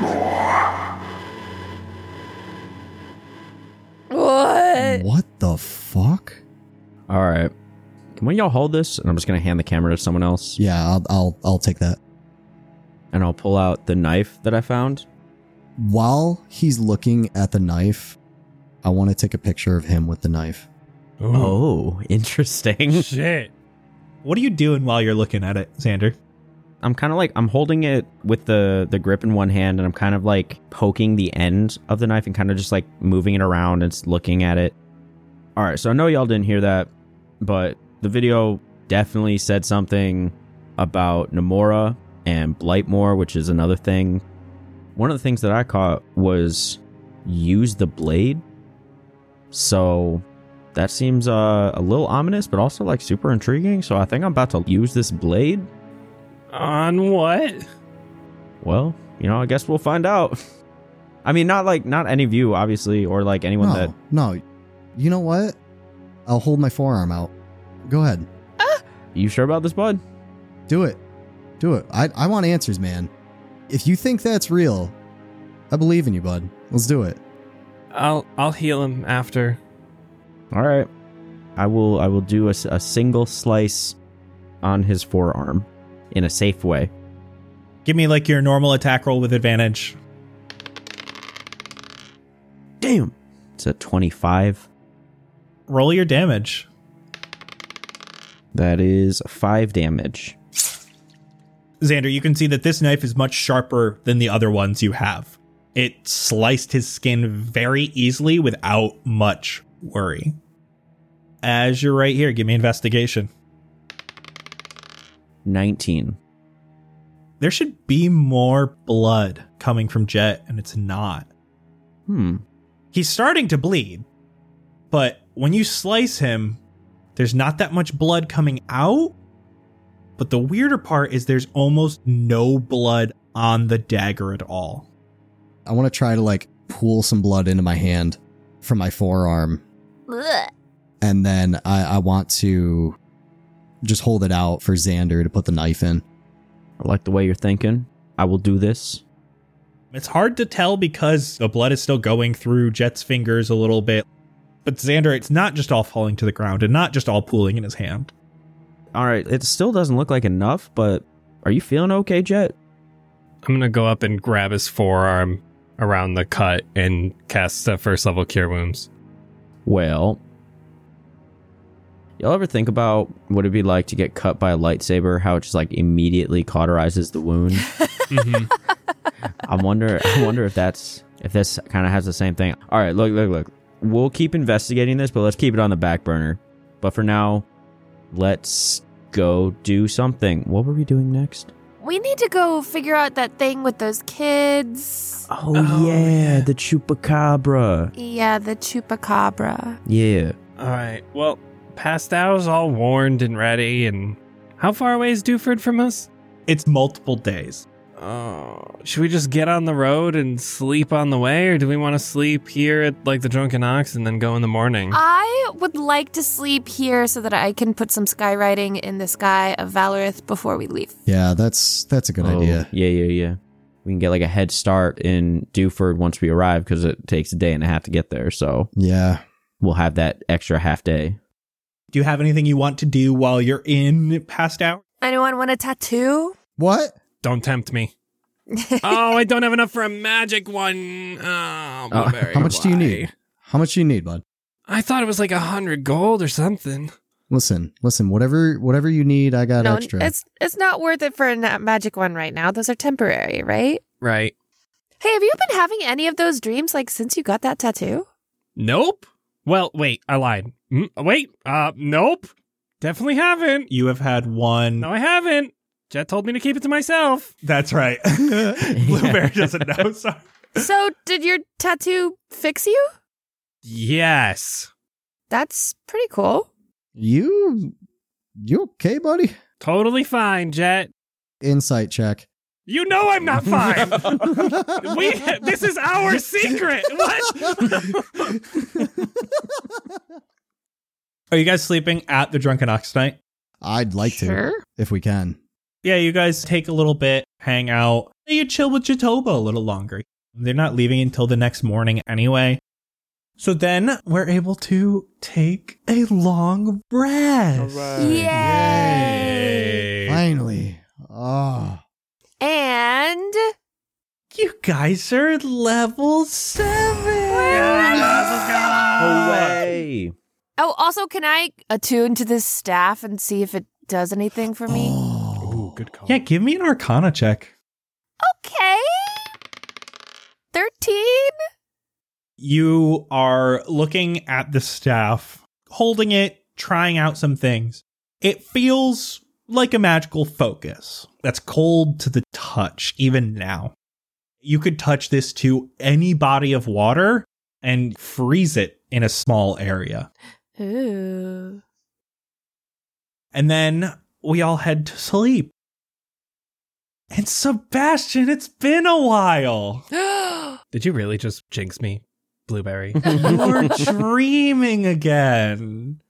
What? What the fuck? All right. Can one of y'all hold this? And I'm just going to hand the camera to someone else. Yeah, I'll take that. And I'll pull out the knife that I found. While he's looking at the knife, I want to take a picture of him with the knife. Ooh. Oh, interesting. Shit. What are you doing while you're looking at it, Xander? I'm kind of like, I'm holding it with the grip in one hand, and I'm kind of like poking the end of the knife and kind of just like moving it around and looking at it. All right, so I know y'all didn't hear that, but the video definitely said something about Namora and Blightmore, which is another thing. One of the things that I caught was use the blade. So that seems a little ominous, but also like super intriguing. So I think I'm about to use this blade. On what? Well, I guess we'll find out. I mean, not any of you, obviously, or like anyone No. You know what? I'll hold my forearm out. Go ahead. You sure about this, bud? Do it. I want answers, man. If you think that's real, I believe in you, bud. Let's do it. I'll heal him after. All right. I will do a single slice on his forearm in a safe way. Give me like your normal attack roll with advantage. Damn. It's a 25. Roll your damage. That is 5 damage. Xander, you can see that this knife is much sharper than the other ones you have. It sliced his skin very easily without much worry. As you're right here, give me investigation. 19. There should be more blood coming from Jet, and it's not. He's starting to bleed, but when you slice him, there's not that much blood coming out. But the weirder part is there's almost no blood on the dagger at all. I want to try to like pool some blood into my hand from my forearm. Blech. And then I want to just hold it out for Xander to put the knife in. I like the way you're thinking. I will do this. It's hard to tell because the blood is still going through Jet's fingers a little bit. But Xander, it's not just all falling to the ground and not just all pooling in his hand. All right, it still doesn't look like enough, but are you feeling okay, Jet? I'm going to go up and grab his forearm around the cut and cast first level Cure Wounds. Well, y'all ever think about what it'd be like to get cut by a lightsaber, how it just like immediately cauterizes the wound? Mm-hmm. I wonder if this kind of has the same thing. All right, look. We'll keep investigating this, but let's keep it on the back burner. But for now, let's go do something. What were we doing next? We need to go figure out that thing with those kids. Oh yeah, the chupacabra. Yeah, the chupacabra. Yeah. All right. Well, Pastow's all warned and ready. And how far away is Dewford from us? It's multiple days. Oh, should we just get on the road and sleep on the way, or do we want to sleep here at like the Drunken Ox and then go in the morning? I would like to sleep here so that I can put some skywriting in the sky of Valorith before we leave. Yeah, that's a good idea. Yeah. We can get like a head start in Dewford once we arrive because it takes a day and a half to get there. So yeah, we'll have that extra half day. Do you have anything you want to do while you're in Pastow? Anyone want a tattoo? What? Don't tempt me. Oh, I don't have enough for a magic one. Oh, Blueberry, how much do you why? need? How much do you need, bud? I thought it was like 100 gold or something. Listen. Whatever you need, I got extra. It's not worth it for a magic one right now. Those are temporary, right? Right. Hey, have you been having any of those dreams like since you got that tattoo? Nope. Well, wait, I lied. Nope. Definitely haven't. You have had one. No, I haven't. Jet told me to keep it to myself. That's right. Blueberry doesn't know. Sorry. So, did your tattoo fix you? Yes. That's pretty cool. You okay, buddy? Totally fine, Jet. Insight check. You know I'm not fine. This is our secret. What? Are you guys sleeping at the Drunken Ox tonight? I'd like to, if we can. Yeah, you guys take a little bit, hang out. You chill with Jatoba a little longer. They're not leaving until the next morning anyway. So then we're able to take a long rest. Yay! Finally. Oh. And you guys are level 7. Away. Oh, also, can I attune to this staff and see if it does anything for me? Ooh, good call. Yeah, give me an Arcana check. Okay. 13? You are looking at the staff, holding it, trying out some things. It feels like a magical focus that's cold to the touch, even now. You could touch this to any body of water and freeze it in a small area. Ooh. And then we all head to sleep. And Sebastian, it's been a while. Did you really just jinx me, Blueberry? You're dreaming again.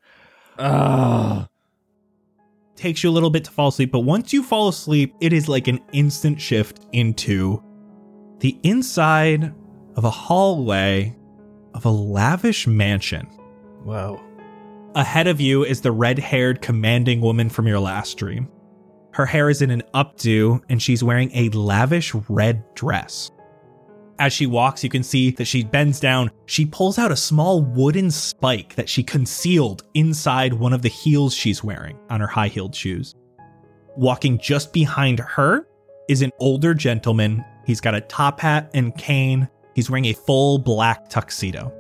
Takes you a little bit to fall asleep, but once you fall asleep, it is like an instant shift into the inside of a hallway of a lavish mansion. Whoa. Ahead of you is the red-haired commanding woman from your last dream. Her hair is in an updo, and she's wearing a lavish red dress. As she walks, you can see that she bends down. She pulls out a small wooden spike that she concealed inside one of the heels she's wearing on her high-heeled shoes. Walking just behind her is an older gentleman. He's got a top hat and cane. He's wearing a full black tuxedo.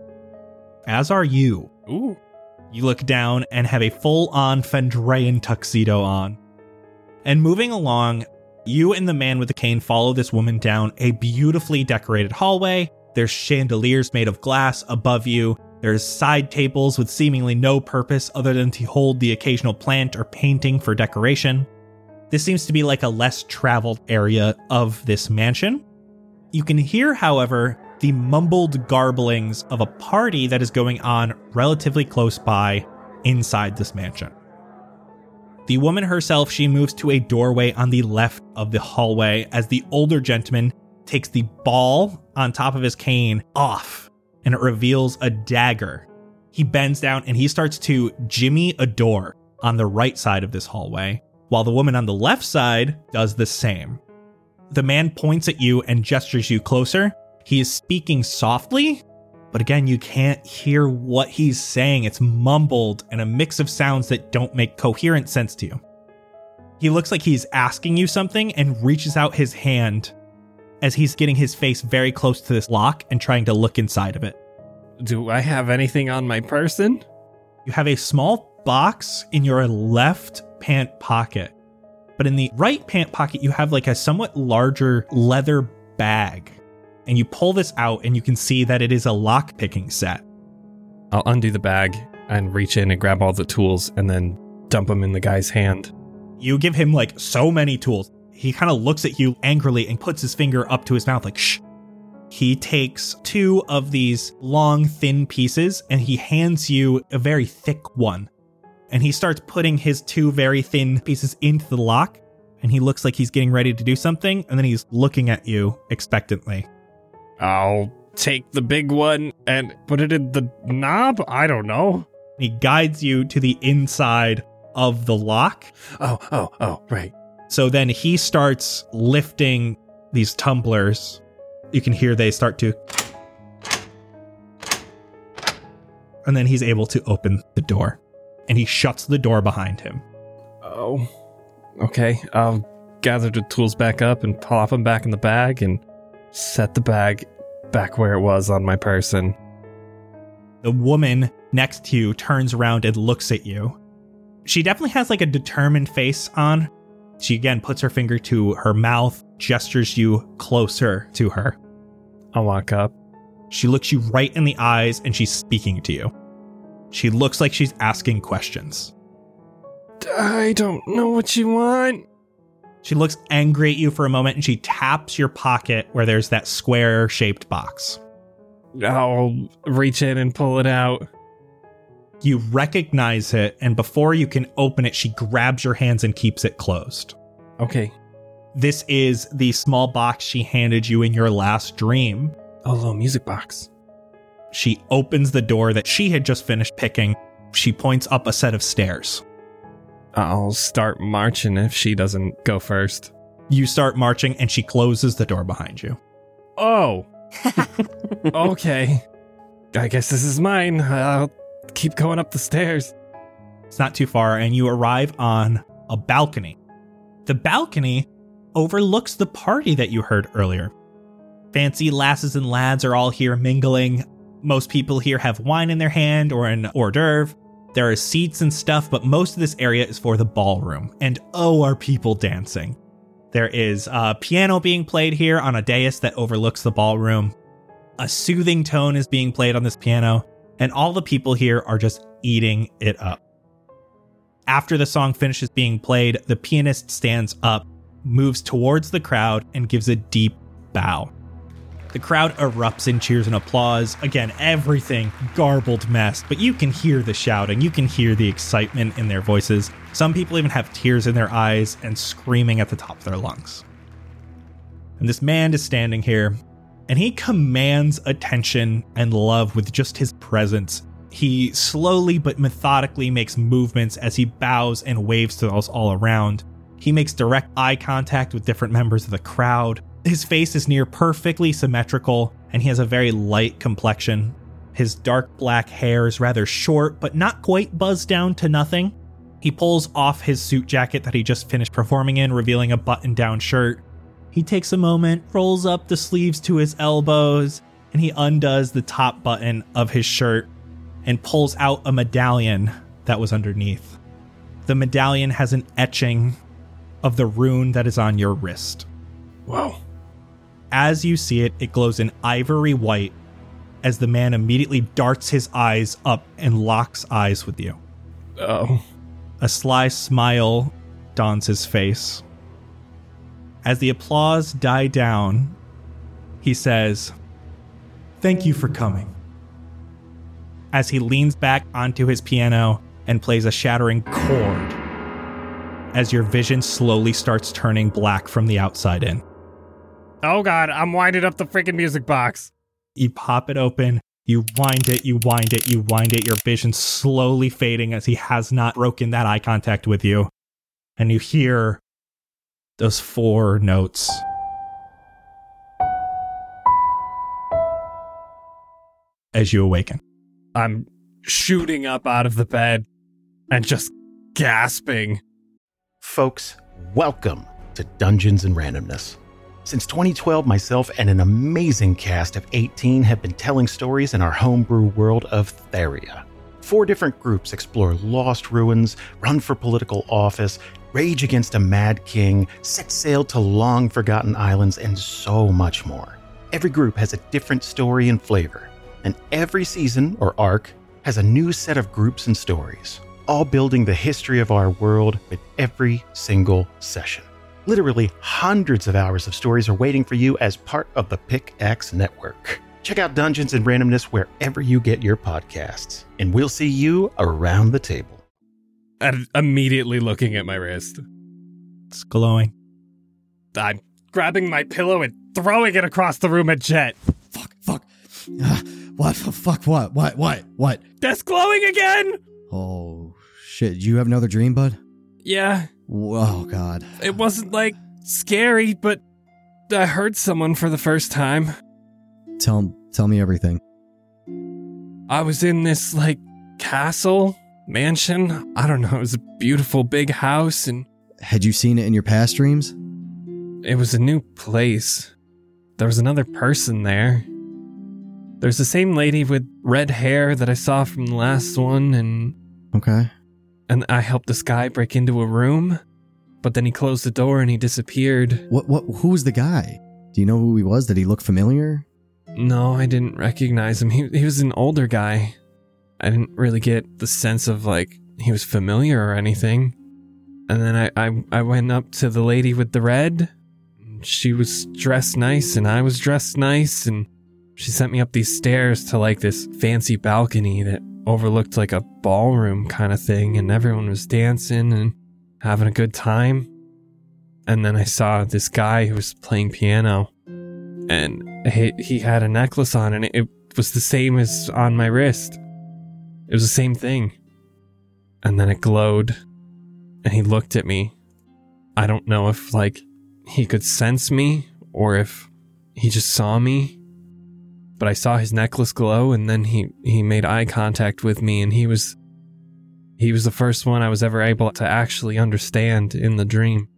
As are you. Ooh. You look down and have a full-on Fendrayan tuxedo on. And moving along, you and the man with the cane follow this woman down a beautifully decorated hallway. There's chandeliers made of glass above you. There's side tables with seemingly no purpose other than to hold the occasional plant or painting for decoration. This seems to be like a less traveled area of this mansion. You can hear, however, the mumbled garblings of a party that is going on relatively close by inside this mansion. The woman herself, she moves to a doorway on the left of the hallway as the older gentleman takes the ball on top of his cane off, and it reveals a dagger. He bends down and he starts to jimmy a door on the right side of this hallway, while the woman on the left side does the same. The man points at you and gestures you closer. He is speaking softly, but again, you can't hear what he's saying. It's mumbled and a mix of sounds that don't make coherent sense to you. He looks like he's asking you something and reaches out his hand as he's getting his face very close to this lock and trying to look inside of it. Do I have anything on my person? You have a small box in your left pant pocket, but in the right pant pocket, you have like a somewhat larger leather bag. And you pull this out and you can see that it is a lock-picking set. I'll undo the bag and reach in and grab all the tools and then dump them in the guy's hand. You give him like so many tools. He kind of looks at you angrily and puts his finger up to his mouth like, shh. He takes 2 of these long, thin pieces and he hands you a very thick one. And he starts putting his 2 very thin pieces into the lock. And he looks like he's getting ready to do something. And then he's looking at you expectantly. I'll take the big one and put it in the knob? I don't know. He guides you to the inside of the lock. Oh, right. So then he starts lifting these tumblers. You can hear they start to... And then he's able to open the door. And he shuts the door behind him. Oh, okay. I'll gather the tools back up and pop them back in the bag and set the bag back where it was on my person. The woman next to you turns around and looks at you. She definitely has like a determined face on. She again puts her finger to her mouth, gestures you closer to her. I'll walk up. She looks you right in the eyes and she's speaking to you. She looks like she's asking questions. I don't know what you want. She looks angry at you for a moment and she taps your pocket where there's that square-shaped box. I'll reach in and pull it out. You recognize it, and before you can open it, she grabs your hands and keeps it closed. Okay. This is the small box she handed you in your last dream. A little music box. She opens the door that she had just finished picking. She points up a set of stairs. I'll start marching if she doesn't go first. You start marching, and she closes the door behind you. Oh. Okay. I guess this is mine. I'll keep going up the stairs. It's not too far, and you arrive on a balcony. The balcony overlooks the party that you heard earlier. Fancy lasses and lads are all here mingling. Most people here have wine in their hand or an hors d'oeuvre. There are seats and stuff, but most of this area is for the ballroom. And oh, are people dancing. There is a piano being played here on a dais that overlooks the ballroom. A soothing tone is being played on this piano, and all the people here are just eating it up. After the song finishes being played, the pianist stands up, moves towards the crowd, and gives a deep bow. The crowd erupts in cheers and applause. Again, everything garbled mess, but you can hear the shouting. You can hear the excitement in their voices. Some people even have tears in their eyes and screaming at the top of their lungs. And this man is standing here, and he commands attention and love with just his presence. He slowly but methodically makes movements as he bows and waves to those all around. He makes direct eye contact with different members of the crowd. His face is near perfectly symmetrical, and he has a very light complexion. His dark black hair is rather short, but not quite buzzed down to nothing. He pulls off his suit jacket that he just finished performing in, revealing a button-down shirt. He takes a moment, rolls up the sleeves to his elbows, and he undoes the top button of his shirt and pulls out a medallion that was underneath. The medallion has an etching of the rune that is on your wrist. Whoa. As you see it, it glows in ivory white as the man immediately darts his eyes up and locks eyes with you. Oh. A sly smile dawns his face. As the applause died down, he says, "Thank you for coming." As he leans back onto his piano and plays a shattering chord, as your vision slowly starts turning black from the outside in. Oh god, I'm winding up the freaking music box. You pop it open, you wind it, you wind it, you wind it, your vision slowly fading as he has not broken that eye contact with you. And you hear those 4 notes. As you awaken. I'm shooting up out of the bed and just gasping. Folks, welcome to Dungeons and Randomness. Since 2012, myself and an amazing cast of 18 have been telling stories in our homebrew world of Theria. 4 different groups explore lost ruins, run for political office, rage against a mad king, set sail to long-forgotten islands, and so much more. Every group has a different story and flavor, and every season, or arc, has a new set of groups and stories, all building the history of our world with every single session. Literally hundreds of hours of stories are waiting for you as part of the Pickaxe Network. Check out Dungeons and Randomness wherever you get your podcasts, and we'll see you around the table. And immediately looking at my wrist. It's glowing. I'm grabbing my pillow and throwing it across the room at Jet. Fuck. What? Fuck, what? That's glowing again! Oh, shit. Did you have another dream, bud? Yeah. Oh, God. It wasn't, scary, but I heard someone for the first time. Tell me everything. I was in this, castle, mansion. I don't know, it was a beautiful big house, and... Had you seen it in your past dreams? It was a new place. There was another person there. There's the same lady with red hair that I saw from the last one, and... Okay. And I helped this guy break into a room, but then he closed the door and he disappeared. Who was the guy? Do you know who he was? Did he look familiar? No, I didn't recognize him. He was an older guy. I didn't really get the sense of, he was familiar or anything. And then I went up to the lady with the red. She was dressed nice and I was dressed nice, and she sent me up these stairs to, this fancy balcony that overlooked a ballroom kind of thing, and everyone was dancing and having a good time. And then I saw this guy who was playing piano, and he had a necklace on, and it was the same as on my wrist. It was the same thing. And then it glowed, and he looked at me. I don't know if he could sense me or if he just saw me. But I saw his necklace glow, and then he made eye contact with me, and he was the first one I was ever able to actually understand in the dream.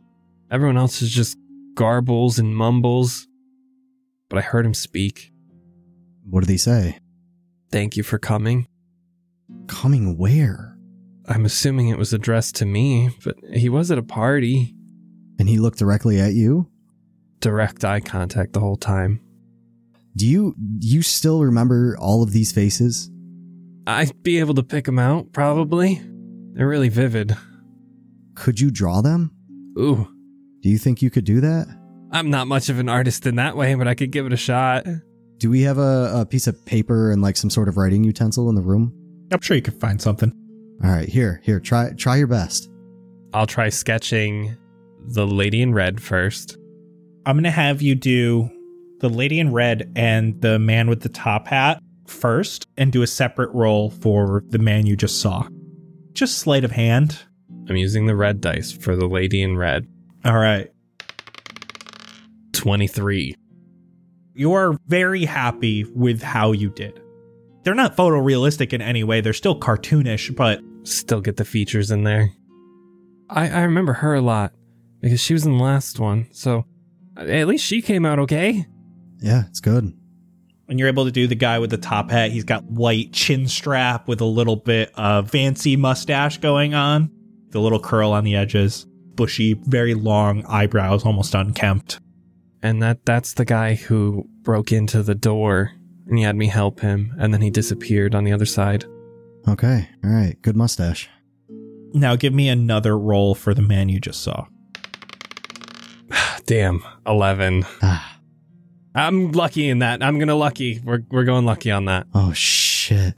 Everyone else is just garbles and mumbles. But I heard him speak. What did he say? Thank you for coming. Coming where? I'm assuming it was addressed to me, but he was at a party. And he looked directly at you? Direct eye contact the whole time. Do you still remember all of these faces? I'd be able to pick them out, probably. They're really vivid. Could you draw them? Ooh. Do you think you could do that? I'm not much of an artist in that way, but I could give it a shot. Do we have a piece of paper and like some sort of writing utensil in the room? I'm sure you could find something. All right, here, try your best. I'll try sketching the lady in red first. I'm going to have you do the lady in red and the man with the top hat first and do a separate roll for the man you just saw. Just sleight of hand. I'm using the red dice for the lady in red. All right. 23. You're very happy with how you did. They're not photorealistic in any way. They're still cartoonish, but still get the features in there. I remember her a lot because she was in the last one. So at least she came out okay. Yeah, it's good. And you're able to do the guy with the top hat. He's got white chin strap with a little bit of fancy mustache going on. The little curl on the edges. Bushy, very long eyebrows, almost unkempt. And that's the guy who broke into the door and he had me help him. And then he disappeared on the other side. Okay. All right. Good mustache. Now give me another roll for the man you just saw. Damn. 11. I'm lucky in that. I'm gonna lucky. We're going lucky on that. Oh, shit.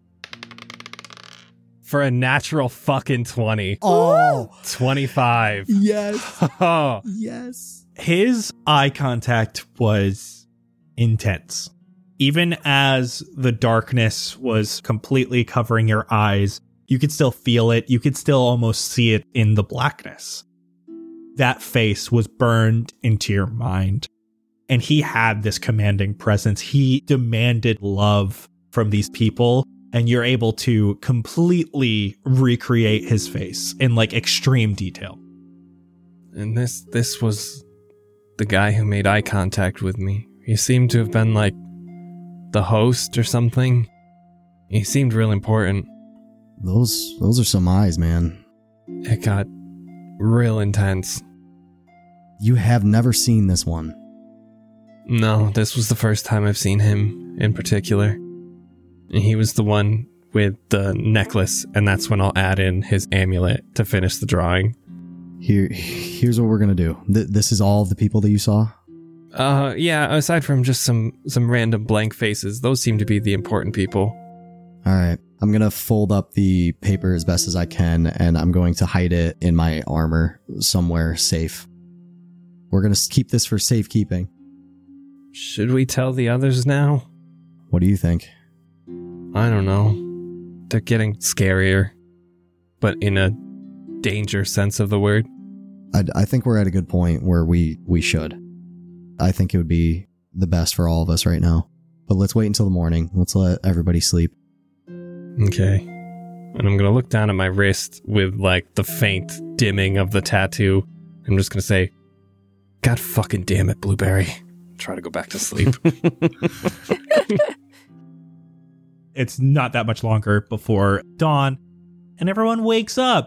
For a natural fucking 20. Oh. 25. Yes. Oh. Yes. His eye contact was intense. Even as the darkness was completely covering your eyes, you could still feel it. You could still almost see it in the blackness. That face was burned into your mind. And he had this commanding presence. He demanded love from these people. And you're able to completely recreate his face in like extreme detail. And this was the guy who made eye contact with me. He seemed to have been like the host or something. He seemed real important. Those are some eyes, man. It got real intense. You have never seen this one. No, this was the first time I've seen him in particular. And he was the one with the necklace, and that's when I'll add in his amulet to finish the drawing. Here's what we're gonna do. This is all of the people that you saw? Yeah, aside from just some random blank faces, those seem to be the important people. All right. I'm gonna fold up the paper as best as I can, and I'm going to hide it in my armor somewhere safe. We're gonna keep this for safekeeping. Should we tell the others now? What do you think? I don't know. They're getting scarier, but in a danger sense of the word. I think we're at a good point where we should. I think it would be the best for all of us right now. But let's wait until the morning. Let's let everybody sleep. Okay. And I'm going to look down at my wrist with like the faint dimming of the tattoo. I'm just going to say, God fucking damn it, Blueberry. Try to go back to sleep. It's not that much longer before dawn, and everyone wakes up.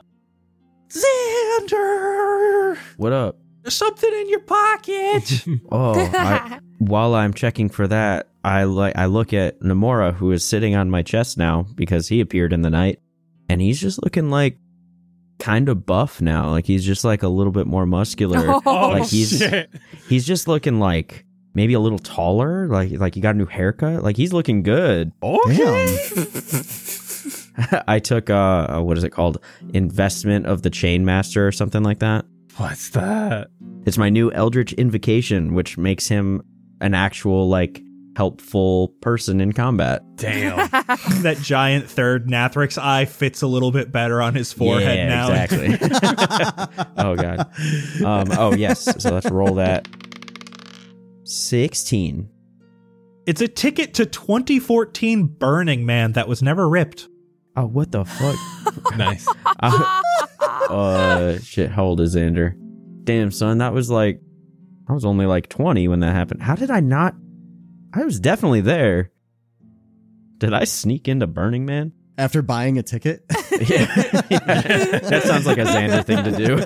Xander! What up? There's something in your pocket! While I'm checking for that, I look at Nomura, who is sitting on my chest now because he appeared in the night, and he's just looking like kind of buff now. Like he's just like a little bit more muscular. Like he's just looking like maybe a little taller, like he got a new haircut. Like he's looking good. Okay. I took what is it called? Investment of the Chainmaster or something like that. What's that? It's my new Eldritch Invocation, which makes him an actual like helpful person in combat. Damn. That giant third Nathrix eye fits a little bit better on his forehead now. Exactly. Oh god. Oh yes. So let's roll that. 16. It's a ticket to 2014 Burning Man that was never ripped. Oh, what the fuck? Nice. Shit, how old is Xander? Damn, son, I was only like 20 when that happened. How did I not? I was definitely there. Did I sneak into Burning Man? After buying a ticket? Yeah. That sounds like a Xander thing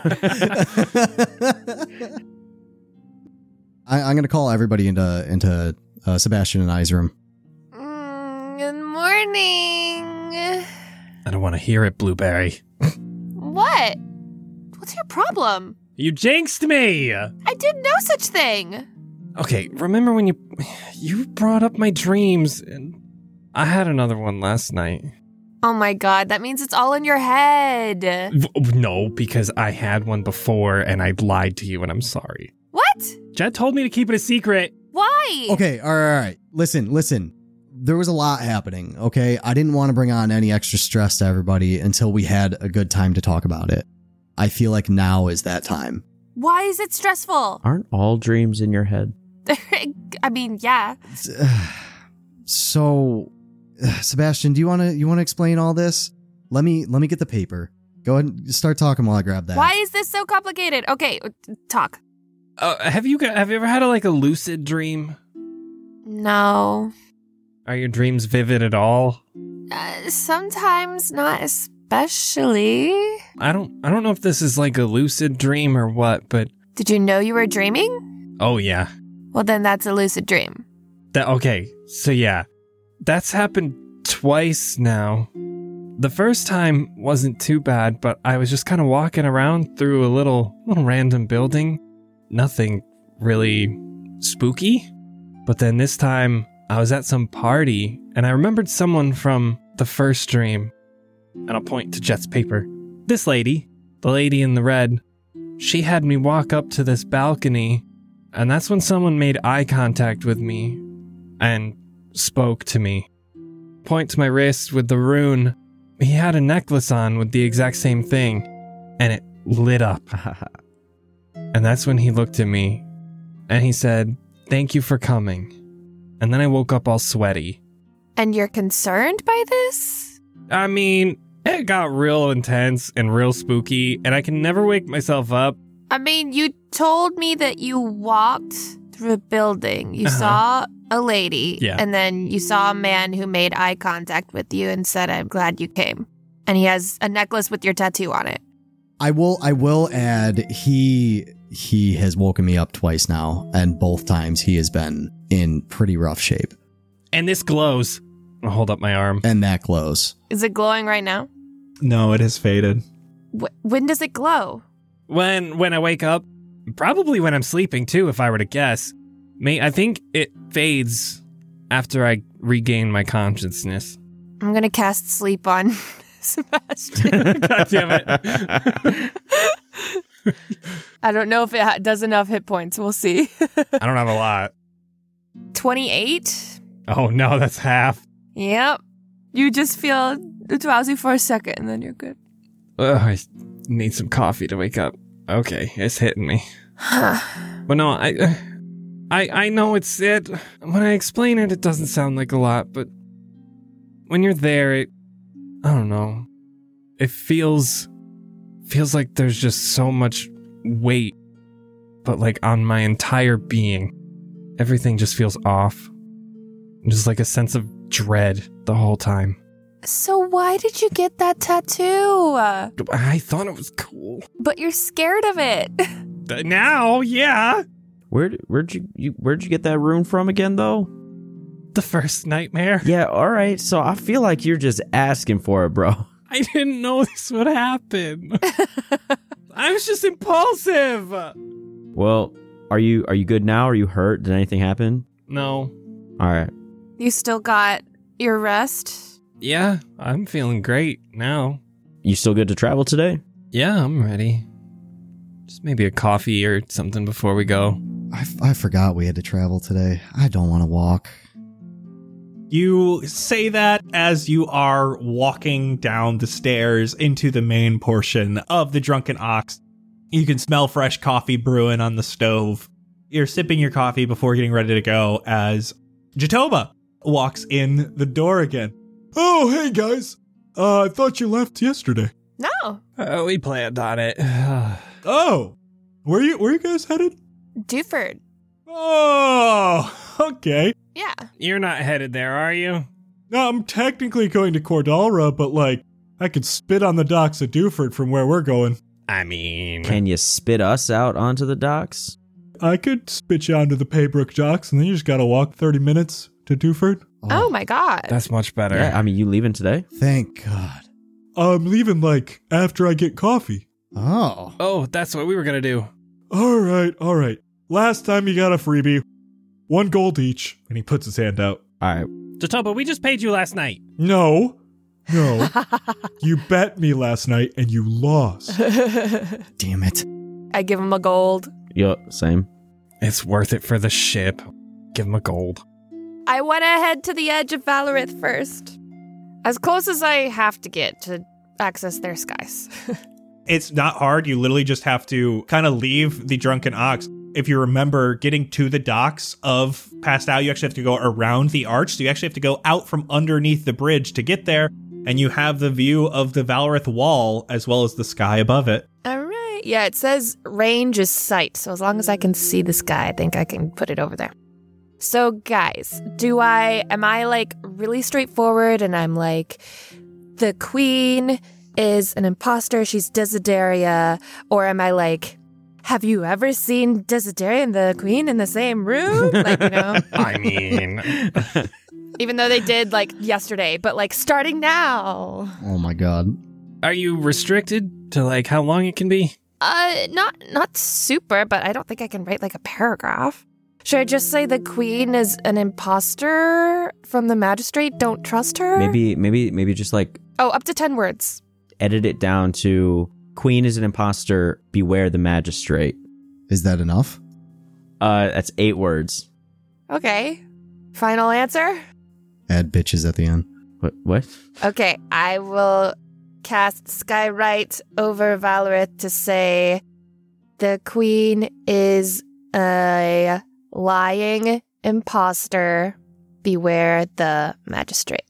to do. I'm going to call everybody into Sebastian and I's room. Good morning. I don't want to hear it, Blueberry. What? What's your problem? You jinxed me! I did no such thing. Okay, remember when you brought up my dreams, and I had another one last night. Oh my god, that means it's all in your head. No, because I had one before, and I lied to you, and I'm sorry. What? Jet told me to keep it a secret. Why? Okay, all right. Listen. There was a lot happening, okay? I didn't want to bring on any extra stress to everybody until we had a good time to talk about it. I feel like now is that time. Why is it stressful? Aren't all dreams in your head? I mean, yeah. So, Sebastian, do you want to explain all this? Let me get the paper. Go ahead and start talking while I grab that. Why is this so complicated? Okay, talk. Have you ever had a lucid dream? No. Are your dreams vivid at all? Sometimes, not especially. I don't know if this is like a lucid dream or what, but Did you know you were dreaming? oh yeah. Well, then that's a lucid dream. Okay, so yeah. That's happened twice now. The first time wasn't too bad, but I was just kind of walking around through a little random building. Nothing really spooky. But then this time I was at some party and I remembered someone from the first dream. And I'll point to Jet's paper. This lady, the lady in the red, she had me walk up to this balcony, and that's when someone made eye contact with me and spoke to me. Point to my wrist with the rune. He had a necklace on with the exact same thing, and it lit up. And that's when he looked at me, and he said, "Thank you for coming." And then I woke up all sweaty. And you're concerned by this? I mean, it got real intense and real spooky, and I can never wake myself up. I mean, you told me that you walked through a building. You saw a lady, Yeah. and then you saw a man who made eye contact with you and said, "I'm glad you came." And he has a necklace with your tattoo on it. I will add he has woken me up twice now, and both times he has been in pretty rough shape. And this glows. I'll hold up my arm. And that glows. Is it glowing right now? No, it has faded. When does it glow? When I wake up, probably when I'm sleeping too, if I were to guess. I think it fades after I regain my consciousness. I'm gonna cast sleep on Sebastian. God damn it. I don't know if it does enough hit points. We'll see. I don't have a lot. 28? Oh no, that's half. Yep. You just feel drowsy for a second and then you're good. Ugh, I need some coffee to wake up. Okay, it's hitting me. But no, I know it's it. When I explain it, it doesn't sound like a lot, but when you're there, I don't know. It feels like there's just so much weight, but like on my entire being. Everything just feels off. Just like a sense of dread the whole time. So why did you get that tattoo? I thought it was cool. But you're scared of it. Now, yeah. Where'd you get that rune from again, though? The first nightmare. Yeah, all right. So I feel like you're just asking for it, bro. I didn't know this would happen. I was just impulsive. Well, are you good now? Are you hurt? Did anything happen? No. All right. You still got your rest? Yeah, I'm feeling great now. You still good to travel today? Yeah, I'm ready. Just maybe a coffee or something before we go. I forgot we had to travel today. I don't want to walk. You say that as you are walking down the stairs into the main portion of the Drunken Ox. You can smell fresh coffee brewing on the stove. You're sipping your coffee before getting ready to go as Jatoba walks in the door again. Oh, hey guys. I thought you left yesterday. No. We planned on it. Oh, Where you guys headed? Duford. Oh, okay. Yeah. You're not headed there, are you? No, I'm technically going to Cordalra, but like, I could spit on the docks at Duford from where we're going. I mean... Can you spit us out onto the docks? I could spit you onto the Paybrook docks, and then you just gotta walk 30 minutes to Duford. Oh my god. That's much better. Yeah, I mean, you leaving today? Thank God. I'm leaving, like, after I get coffee. Oh. Oh, that's what we were going to do. All right. Last time you got a freebie. 1 gold each. And he puts his hand out. All right. Jatoba, we just paid you last night. No. You bet me last night, and you lost. Damn it. I give him a gold. Yup, same. It's worth it for the ship. Give him a gold. I want to head to the edge of Valorith first. As close as I have to get to access their skies. It's not hard. You literally just have to kind of leave the Drunken Ox. If you remember, getting to the docks of Pastel, you actually have to go around the arch. So you actually have to go out from underneath the bridge to get there. And you have the view of the Valorith wall as well as the sky above it. All right. Yeah, it says range is sight. So as long as I can see the sky, I think I can put it over there. So guys, am I like really straightforward and I'm like, the queen is an imposter, she's Desideria, or am I like, have you ever seen Desideria and the queen in the same room? Like, you know? I mean... Even though they did like yesterday, but like starting now. Oh my God. Are you restricted to like how long it can be? Not super, but I don't think I can write like a paragraph. Should I just say the queen is an imposter from the magistrate? Don't trust her? Maybe just like... Oh, up to 10 words. Edit it down to queen is an imposter, beware the magistrate. Is that enough? That's 8 words. Okay. Final answer? Add bitches at the end. What? Okay, I will cast Skywrite over Valorith to say the queen is a lying imposter. Beware the magistrate.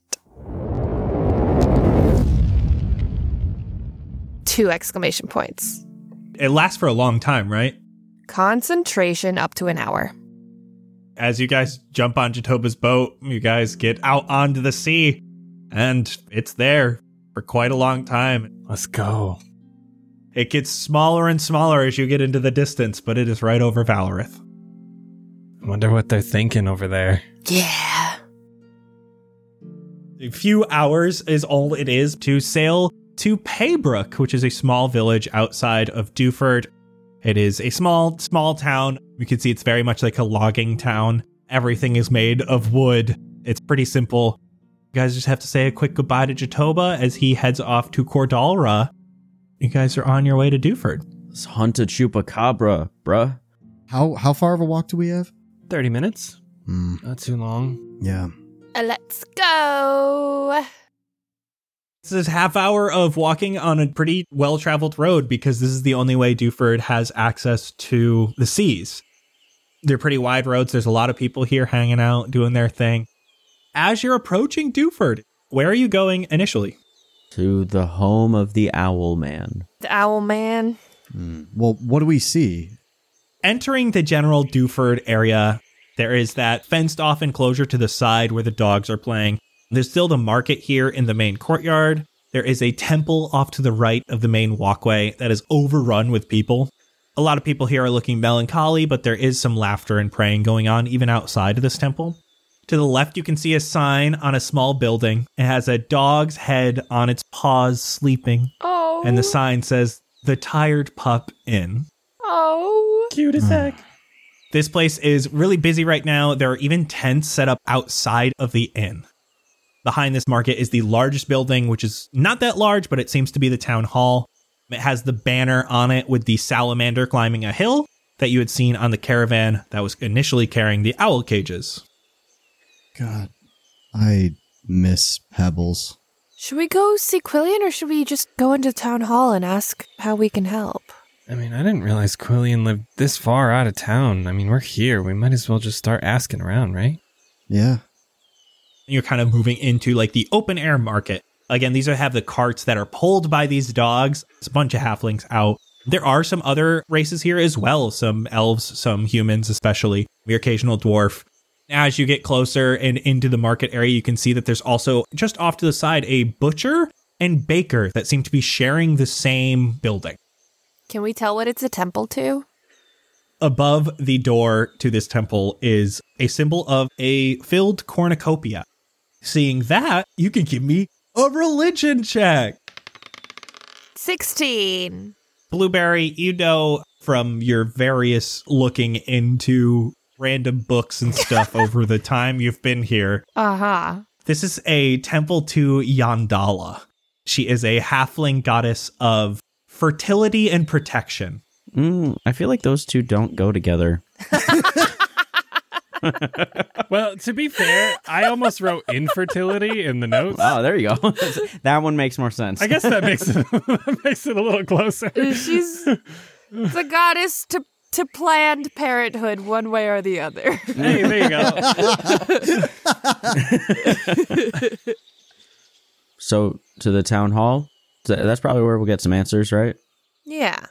2 exclamation points. It lasts for a long time, right? Concentration up to an hour. As you guys jump on Jatoba's boat, you guys get out onto the sea, and it's there for quite a long time. Let's go. It gets smaller and smaller as you get into the distance, but it is right over Valorith. I wonder what they're thinking over there. Yeah. A few hours is all it is to sail to Paybrook, which is a small village outside of Duford. It is a small town. You can see it's very much like a logging town. Everything is made of wood. It's pretty simple. You guys just have to say a quick goodbye to Jatoba as he heads off to Cordalra. You guys are on your way to Duford. Let's hunt a chupacabra, bruh. How far of a walk do we have? 30 minutes? Not too long. Yeah. Let's go. This is half hour of walking on a pretty well-traveled road because this is the only way Duford has access to the seas. They're pretty wide roads. There's a lot of people here hanging out, doing their thing. As you're approaching Duford, where are you going initially? To the home of the Owl Man. The Owl Man. Well, what do we see? Entering the general Duford area, there is that fenced-off enclosure to the side where the dogs are playing. There's still the market here in the main courtyard. There is a temple off to the right of the main walkway that is overrun with people. A lot of people here are looking melancholy, but there is some laughter and praying going on even outside of this temple. To the left, you can see a sign on a small building. It has a dog's head on its paws sleeping. Oh. And the sign says, "The Tired Pup Inn." Oh. Cute as heck. This place is really busy right now. There are even tents set up outside of the inn. Behind this market is the largest building, which is not that large, but it seems to be the town hall. It has the banner on it with the salamander climbing a hill that you had seen on the caravan that was initially carrying the owl cages. God, I miss Pebbles. Should we go see Quillian or should we just go into town hall and ask how we can help? I mean, I didn't realize Quillian lived this far out of town. I mean, we're here. We might as well just start asking around, right? Yeah. You're kind of moving into like the open air market. Again, these have the carts that are pulled by these dogs. It's a bunch of halflings out There are some other races here as well, some elves, some humans especially, the occasional dwarf. As you get closer and into the market area, you can see that there's also, just off to the side, a butcher and baker that seem to be sharing the same building. Can we tell what it's a temple to? Above the door to this temple is a symbol of a filled cornucopia. Seeing that, you can give me a religion check. 16. Blueberry, you know from your various looking into random books and stuff over the time you've been here. Uh-huh. This is a temple to Yandala. She is a halfling goddess of fertility and protection. I feel like those two don't go together. Well, to be fair, I almost wrote infertility in the notes. Oh, there you go. That one makes more sense. I guess that makes it a little closer. She's the goddess to planned parenthood one way or the other. Hey, there you go. So, to the town hall? That's probably where we'll get some answers, right? Yeah.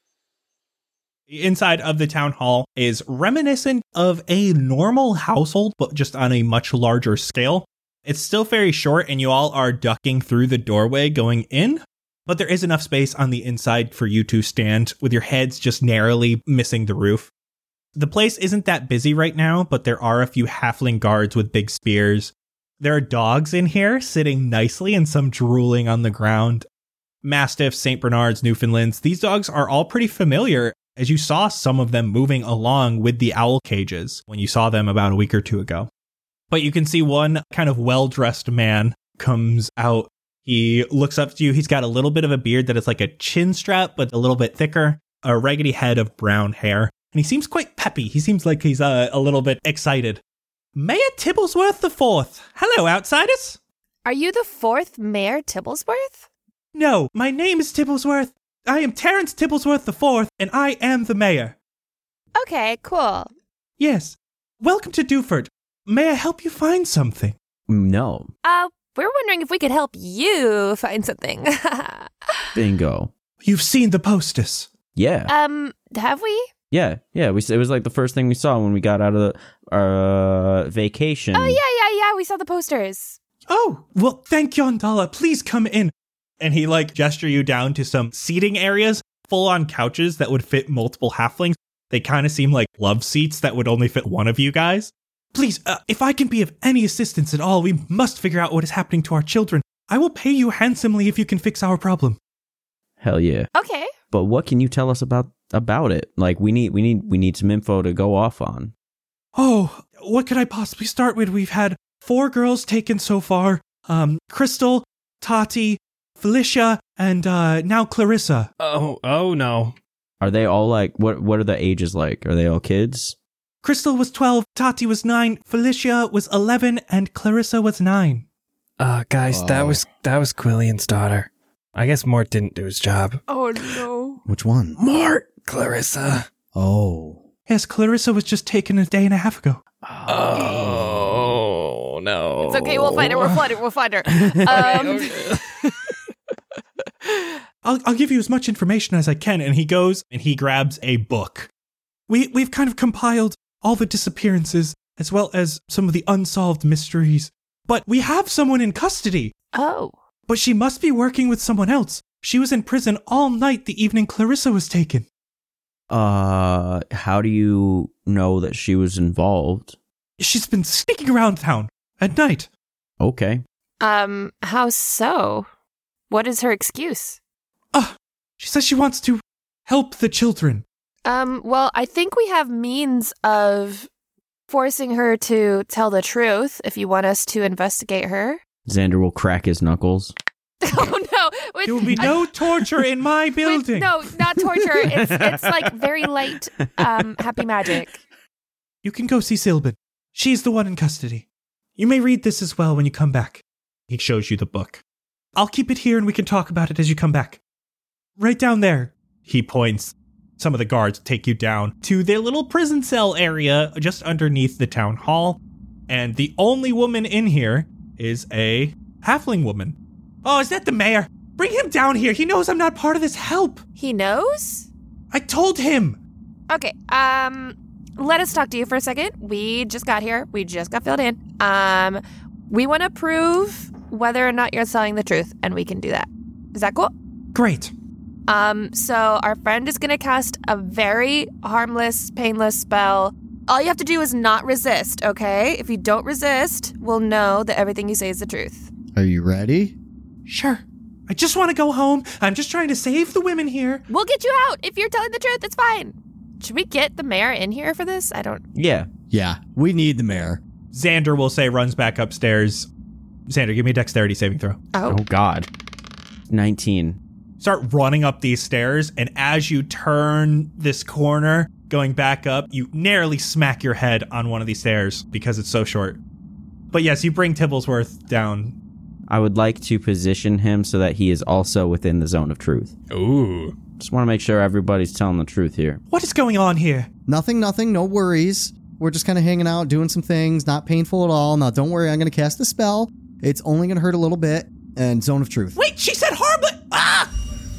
Inside of the town hall is reminiscent of a normal household, but just on a much larger scale. It's still very short, and you all are ducking through the doorway going in, but there is enough space on the inside for you to stand with your heads just narrowly missing the roof. The place isn't that busy right now, but there are a few halfling guards with big spears. There are dogs in here sitting nicely and some drooling on the ground. Mastiffs, St. Bernards, Newfoundlands, these dogs are all pretty familiar, as you saw some of them moving along with the owl cages when you saw them about a week or two ago. But you can see one kind of well-dressed man comes out. He looks up to you. He's got a little bit of a beard that is like a chin strap, but a little bit thicker, a raggedy head of brown hair. And he seems quite peppy. He seems like he's a little bit excited. Mayor Tibblesworth IV. Hello, outsiders. Are you the 4th Mayor Tibblesworth? No, my name is Tibblesworth. I am Terrence Tibblesworth IV, and I am the mayor. Okay, cool. Yes. Welcome to Dewford. May I help you find something? No. We're wondering if we could help you find something. Bingo. You've seen the posters. Yeah. Have we? Yeah. It was like the first thing we saw when we got out of the vacation. Oh, yeah. We saw the posters. Oh, well, thank Yandala. Please come in. And he gesture you down to some seating areas, full on couches that would fit multiple halflings. They kind of seem like love seats that would only fit one of you guys. Please, if I can be of any assistance at all, we must figure out what is happening to our children. I will pay you handsomely if you can fix our problem. Hell yeah. Okay. But what can you tell us about it? Like, we need some info to go off on. Oh, what could I possibly start with? We've had 4 girls taken so far. Crystal, Tati, Felicia, and now Clarissa. Oh no. Are they all what are the ages like? Are they all kids? Crystal was 12, Tati was 9, Felicia was 11, and Clarissa was 9. Guys, that was Quillian's daughter. I guess Mort didn't do his job. Oh no. Which one? Mort! Clarissa. Oh. Yes, Clarissa was just taken a day and a half ago. Oh no. It's okay, we'll find her. We'll find her. I'll give you as much information as I can. And he goes and he grabs a book. We've kind of compiled all the disappearances as well as some of the unsolved mysteries. But we have someone in custody. Oh. But she must be working with someone else. She was in prison all night the evening Clarissa was taken. How do you know that she was involved? She's been sneaking around town at night. Okay. How so? What is her excuse? She says she wants to help the children. Well, I think we have means of forcing her to tell the truth if you want us to investigate her. Xander will crack his knuckles. Oh no! There will be no torture in my building. No, not torture. It's like very light, happy magic. You can go see Sylvan. She's the one in custody. You may read this as well when you come back. He shows you the book. I'll keep it here and we can talk about it as you come back. Right down there. He points. Some of the guards take you down to their little prison cell area just underneath the town hall. And the only woman in here is a halfling woman. Oh, is that the mayor? Bring him down here. He knows I'm not part of this help. He knows? I told him. Okay, let us talk to you for a second. We just got here. We just got filled in. We want to prove whether or not you're telling the truth, and we can do that. Is that cool? Great. So our friend is going to cast a very harmless, painless spell. All you have to do is not resist, okay? If you don't resist, we'll know that everything you say is the truth. Are you ready? Sure. I just want to go home. I'm just trying to save the women here. We'll get you out. If you're telling the truth, it's fine. Should we get the mayor in here for this? Yeah. Yeah, we need the mayor. Xander will say runs back upstairs. Xander, give me a dexterity saving throw. Oh, God. 19. Start running up these stairs, and as you turn this corner, going back up, you narrowly smack your head on one of these stairs because it's so short. But yes, you bring Tibblesworth down. I would like to position him so that he is also within the zone of truth. Ooh. Just want to make sure everybody's telling the truth here. What is going on here? Nothing, no worries. We're just kind of hanging out, doing some things, not painful at all. Now, don't worry, I'm going to cast a spell. It's only going to hurt a little bit, and zone of truth. Wait, she said harmless! Ah!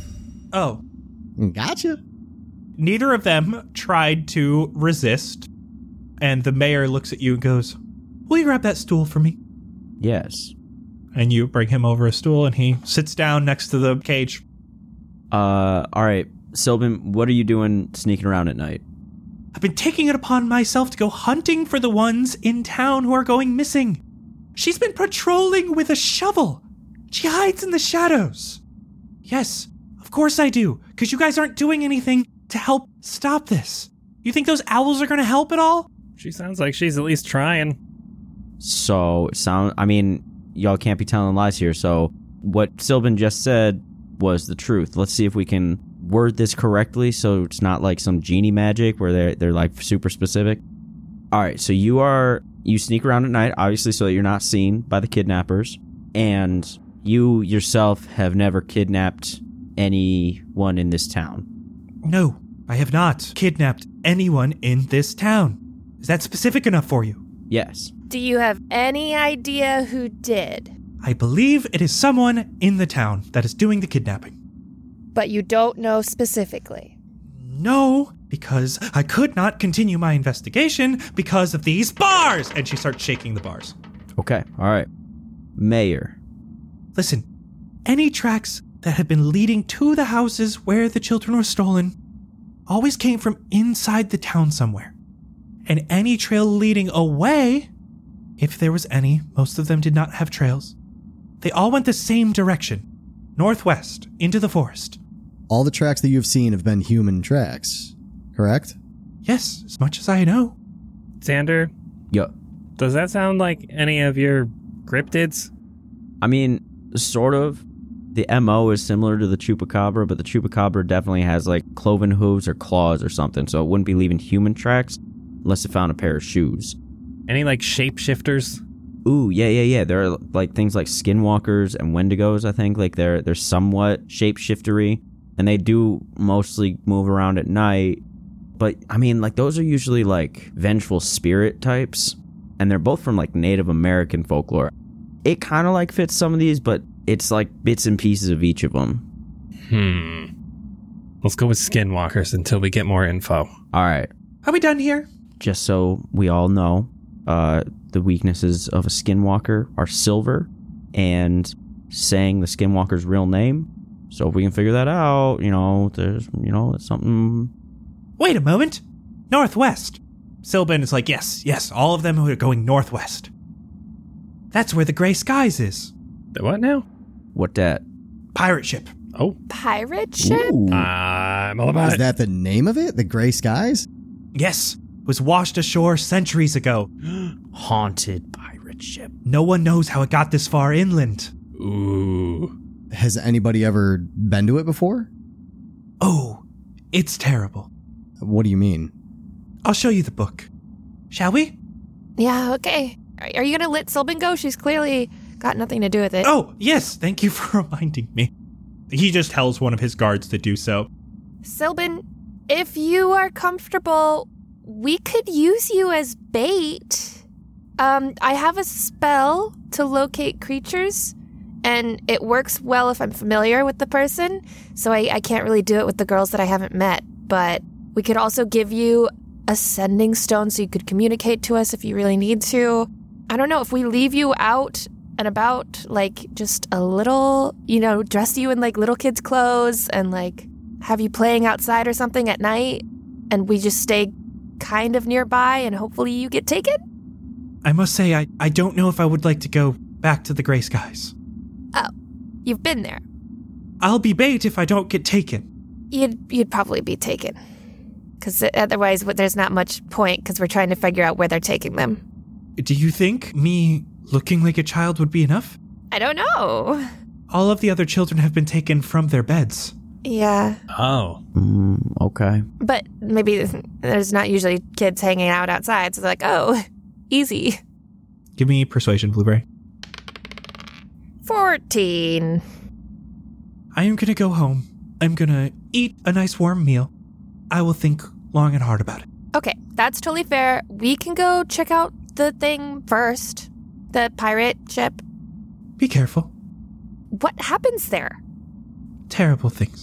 Oh. Gotcha. Neither of them tried to resist, and the mayor looks at you and goes, will you grab that stool for me? Yes. And you bring him over a stool, and he sits down next to the cage. All right. Sylvan, what are you doing sneaking around at night? I've been taking it upon myself to go hunting for the ones in town who are going missing. She's been patrolling with a shovel. She hides in the shadows. Yes, of course I do, because you guys aren't doing anything to help stop this. You think those owls are going to help at all? She sounds like she's at least trying. So, y'all can't be telling lies here, so what Sylvan just said was the truth. Let's see if we can word this correctly so it's not like some genie magic where they're like super specific. All right, so you sneak around at night, obviously, so that you're not seen by the kidnappers, and you yourself have never kidnapped anyone in this town. No, I have not kidnapped anyone in this town. Is that specific enough for you? Yes. Do you have any idea who did? I believe it is someone in the town that is doing the kidnapping. But you don't know specifically. No, because I could not continue my investigation because of these bars! And she starts shaking the bars. Okay, all right. Mayor. Listen, any tracks that have been leading to the houses where the children were stolen always came from inside the town somewhere. And any trail leading away, if there was any, most of them did not have trails. They all went the same direction, northwest, into the forest. All the tracks that you've seen have been human tracks, correct? Yes, as much as I know. Xander? Yo. Does that sound like any of your cryptids? I mean, sort of. The MO is similar to the Chupacabra, but the Chupacabra definitely has like cloven hooves or claws or something, so it wouldn't be leaving human tracks unless it found a pair of shoes. Any like shapeshifters? Ooh, yeah. There are like things like skinwalkers and wendigos, I think. Like they're somewhat shapeshiftery, and they do mostly move around at night. But I mean, like those are usually like vengeful spirit types, and they're both from like Native American folklore. It kind of like fits some of these, but it's like bits and pieces of each of them. Let's go with skinwalkers until we get more info. All right. Are we done here? Just so we all know, the weaknesses of a skinwalker are silver and saying the skinwalker's real name. So if we can figure that out, there's something. Wait a moment. Northwest. Sylvan is like, yes, all of them who are going northwest. That's where the Gray Skies is. The what now? What that? Pirate ship. Oh. Pirate ship? Ooh. I'm all about Is it. that the name of it? The Gray Skies? Yes, it was washed ashore centuries ago. Haunted pirate ship. No one knows how it got this far inland. Ooh. Has anybody ever been to it before? Oh, it's terrible. What do you mean? I'll show you the book. Shall we? Yeah, okay. Are you gonna let Sylvan go? She's clearly got nothing to do with it. Oh, yes, thank you for reminding me. He just tells one of his guards to do so. Sylvan, if you are comfortable, we could use you as bait. I have a spell to locate creatures, and it works well if I'm familiar with the person, so I can't really do it with the girls that I haven't met. But we could also give you a sending stone so you could communicate to us if you really need to. I don't know, if we leave you out and about, like, just a little, dress you in, like, little kids' clothes and, like, have you playing outside or something at night, and we just stay kind of nearby and hopefully you get taken? I must say, I don't know if I would like to go back to the Gray Skies. Oh, you've been there. I'll be bait if I don't get taken. You'd probably be taken. Because otherwise there's not much point, because we're trying to figure out where they're taking them. Do you think me looking like a child would be enough? I don't know. All of the other children have been taken from their beds. Yeah. Oh. Okay. But maybe there's not usually kids hanging out outside, so they're like, oh, easy. Give me persuasion, Blueberry. 14. I am gonna go home. I'm gonna eat a nice warm meal. I will think long and hard about it. Okay, that's totally fair. We can go check out the thing first. The pirate ship. Be careful. What happens there? Terrible things.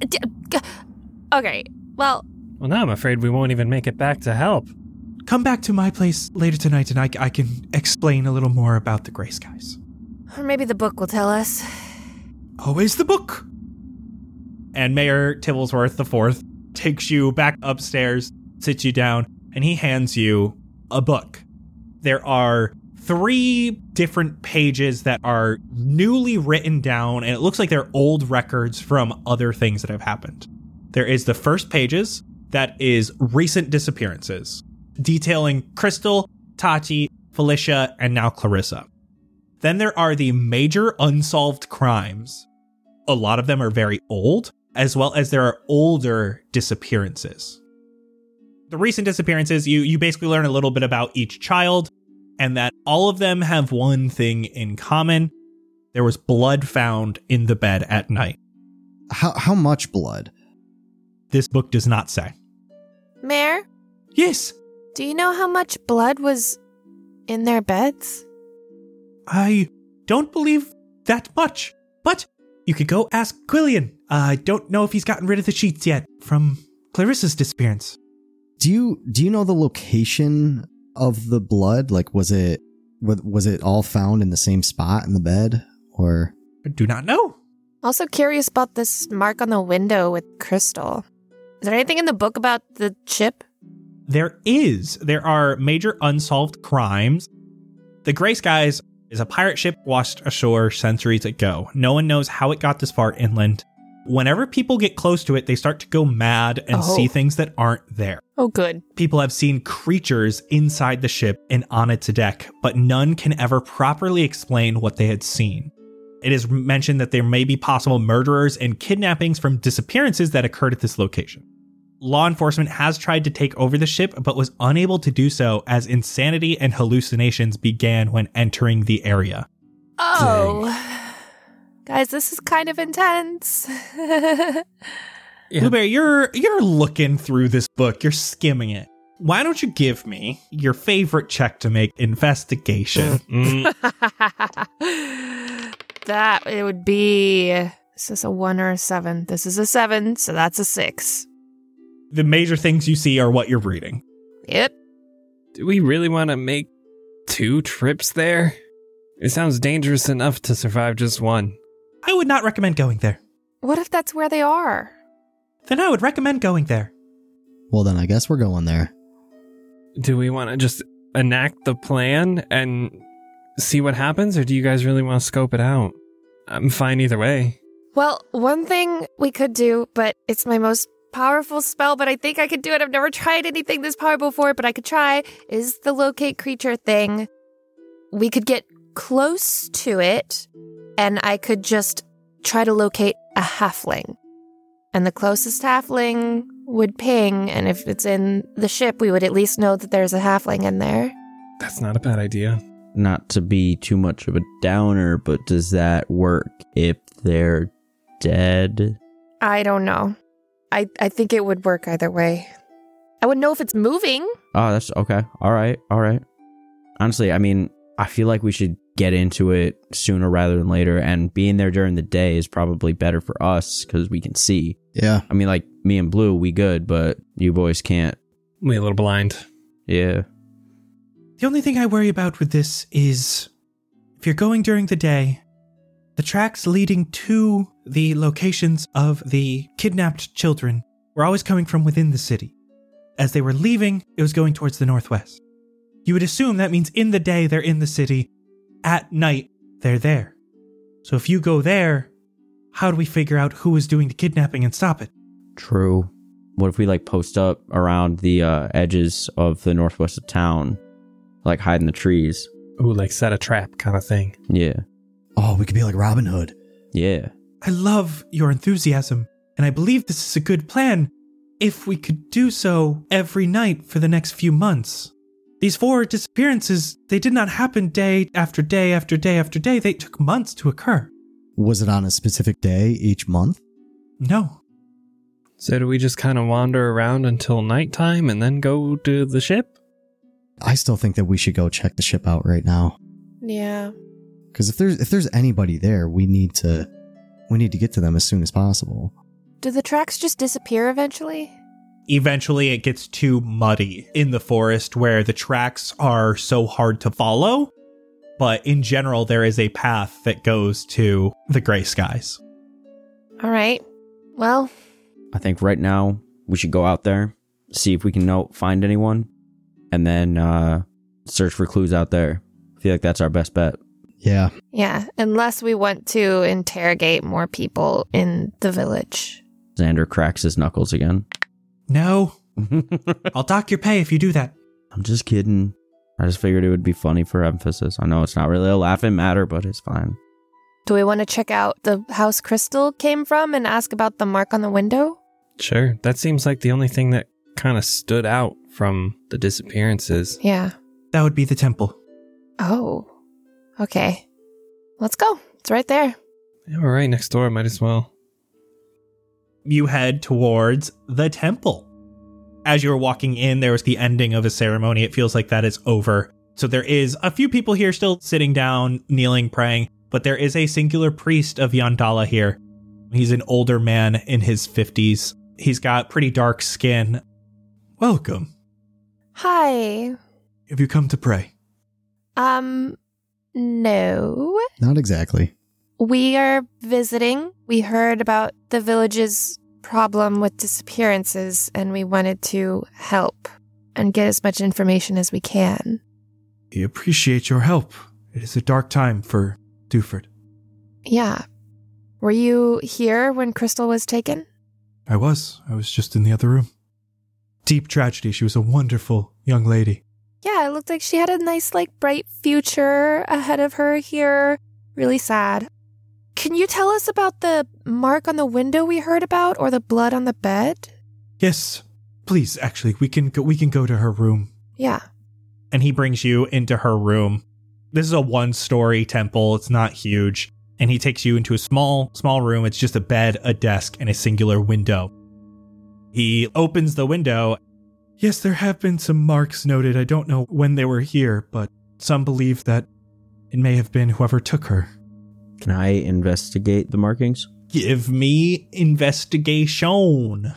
Okay, well, now I'm afraid we won't even make it back to help. Come back to my place later tonight and I can explain a little more about the Gray Skies. or maybe the book will tell us. Always the book. And Mayor Tibblesworth IV takes you back upstairs, sits you down, and he hands you a book. There are 3 different pages that are newly written down, and it looks like they're old records from other things that have happened. There is the first pages that is recent disappearances, detailing Crystal, Tati, Felicia, and now Clarissa. Then there are the major unsolved crimes. A lot of them are very old, as well as there are older disappearances. The recent disappearances, you basically learn a little bit about each child, and that all of them have one thing in common. There was blood found in the bed at night. How much blood? This book does not say. Mayor? Yes? Do you know how much blood was in their beds? I don't believe that much, but you could go ask Quillian. I don't know if he's gotten rid of the sheets yet from Clarissa's disappearance. Do you know the location of the blood? Like, was it all found in the same spot in the bed, or? I do not know. Also curious about this mark on the window with Crystal. Is there anything in the book about the ship? There is. There are major unsolved crimes. The Gray Skies is a pirate ship washed ashore centuries ago. No one knows how it got this far inland. Whenever people get close to it, they start to go mad and see things that aren't there. Oh, good. People have seen creatures inside the ship and on its deck, but none can ever properly explain what they had seen. It is mentioned that there may be possible murderers and kidnappings from disappearances that occurred at this location. Law enforcement has tried to take over the ship, but was unable to do so as insanity and hallucinations began when entering the area. Oh. Dang. Guys, this is kind of intense. Yeah. Blueberry, you're looking through this book. You're skimming it. Why don't you give me your favorite check to make investigation? That it would be... Is this a 1 or a 7? This is a 7, so that's a 6. The major things you see are what you're reading. Yep. Do we really want to make 2 trips there? It sounds dangerous enough to survive just one. I would not recommend going there. What if that's where they are? Then I would recommend going there. Well, then I guess we're going there. Do we want to just enact the plan and see what happens, or do you guys really want to scope it out? I'm fine either way. Well, one thing we could do, but it's my most powerful spell, but I think I could do it. I've never tried anything this powerful before, but I could try, is the locate creature thing. We could get close to it, and I could just try to locate a halfling. And the closest halfling would ping, and if it's in the ship, we would at least know that there's a halfling in there. That's not a bad idea. Not to be too much of a downer, but does that work if they're dead? I don't know. I think it would work either way. I wouldn't know if it's moving. Oh, that's okay. All right. Honestly, I mean, I feel like we should get into it sooner rather than later, and being there during the day is probably better for us because we can see. Yeah. I mean, like, me and Blue, we good, but you boys can't. We a little blind. Yeah. The only thing I worry about with this is if you're going during the day, the tracks leading to the locations of the kidnapped children were always coming from within the city. As they were leaving, it was going towards the northwest. You would assume that means in the day they're in the city, at night they're there. So if you go there, how do we figure out who is doing the kidnapping and stop it? True. What if we, like, post up around the edges of the northwest of town, like hide in the trees? Ooh, like set a trap kind of thing. Yeah. Oh, we could be like Robin Hood. Yeah. I love your enthusiasm, and I believe this is a good plan if we could do so every night for the next few months. These 4 disappearances, they did not happen day after day after day after day. They took months to occur. Was it on a specific day each month? No. So do we just kind of wander around until nighttime and then go to the ship? I still think that we should go check the ship out right now. Yeah. Because if there's anybody there, we need to get to them as soon as possible. Do the tracks just disappear eventually? Eventually, it gets too muddy in the forest where the tracks are so hard to follow. But in general, there is a path that goes to the gray skies. All right. Well, I think right now we should go out there, see if we can find anyone, and then search for clues out there. I feel like that's our best bet. Yeah. yeah, unless we want to interrogate more people in the village. Xander cracks his knuckles again. No. I'll dock your pay if you do that. I'm just kidding. I just figured it would be funny for emphasis. I know it's not really a laughing matter, but it's fine. Do we want to check out the house Crystal came from and ask about the mark on the window? Sure. That seems like the only thing that kind of stood out from the disappearances. Yeah. That would be the temple. Oh. Okay. Let's go. It's right there. Yeah, we're right next door. Might as well. You head towards the temple. As you were walking in, there was the ending of a ceremony. It feels like that is over. So there is a few people here still sitting down, kneeling, praying, but there is a singular priest of Yandala here. He's an older man in his 50s. He's got pretty dark skin. Welcome. Hi. Have you come to pray? No. Not exactly. We are visiting. We heard about the village's problem with disappearances, and we wanted to help and get as much information as we can. We appreciate your help. It is a dark time for Dewford. Yeah. Were you here when Crystal was taken? I was just in the other room. Deep tragedy. She was a wonderful young lady. Yeah, it looked like she had a nice, bright future ahead of her here. Really sad. Can you tell us about the mark on the window we heard about, or the blood on the bed? Yes, please. Actually, we can go to her room. Yeah. And he brings you into her room. This is a 1-story temple. It's not huge. And he takes you into a small room. It's just a bed, a desk, and a singular window. He opens the window. Yes, there have been some marks noted. I don't know when they were here, but some believe that it may have been whoever took her. Can I investigate the markings? Give me investigation.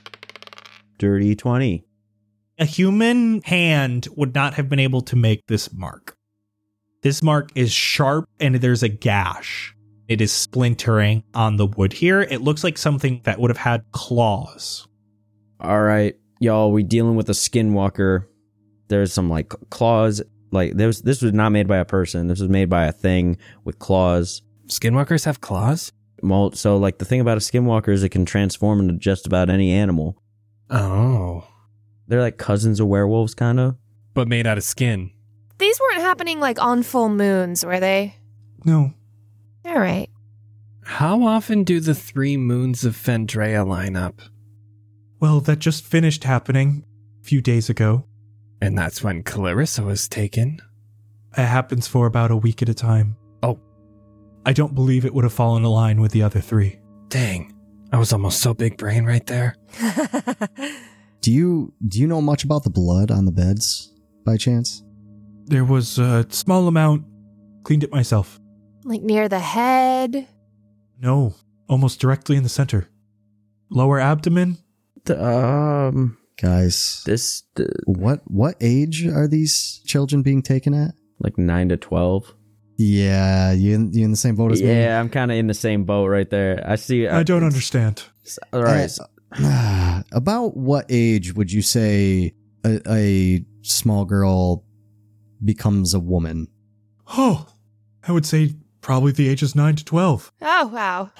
Dirty 20. A human hand would not have been able to make this mark. This mark is sharp and there's a gash. It is splintering on the wood here. It looks like something that would have had claws. All right, y'all, we dealing with a skinwalker. There's some claws. This was not made by a person. This was made by a thing with claws. Skinwalkers have claws? Well, so the thing about a skinwalker is it can transform into just about any animal. Oh. They're like cousins of werewolves, kind of. But made out of skin. These weren't happening on full moons, were they? No. All right. How often do the 3 moons of Fendrea line up? Well, that just finished happening a few days ago. And that's when Clarissa was taken? It happens for about a week at a time. Oh. I don't believe it would have fallen in line with the other 3. Dang. I was almost so big brain right there. Do you know much about the blood on the beds, by chance? There was a small amount. Cleaned it myself. Like near the head? No, almost directly in the center. Lower abdomen? Guys, what age are these children being taken at? Like 9 to 12. Yeah, you in the same boat as me? Yeah, I'm kind of in the same boat right there. I don't understand. All right. About what age would you say a small girl becomes a woman? Oh, I would say probably the ages 9 to 12. Oh, wow.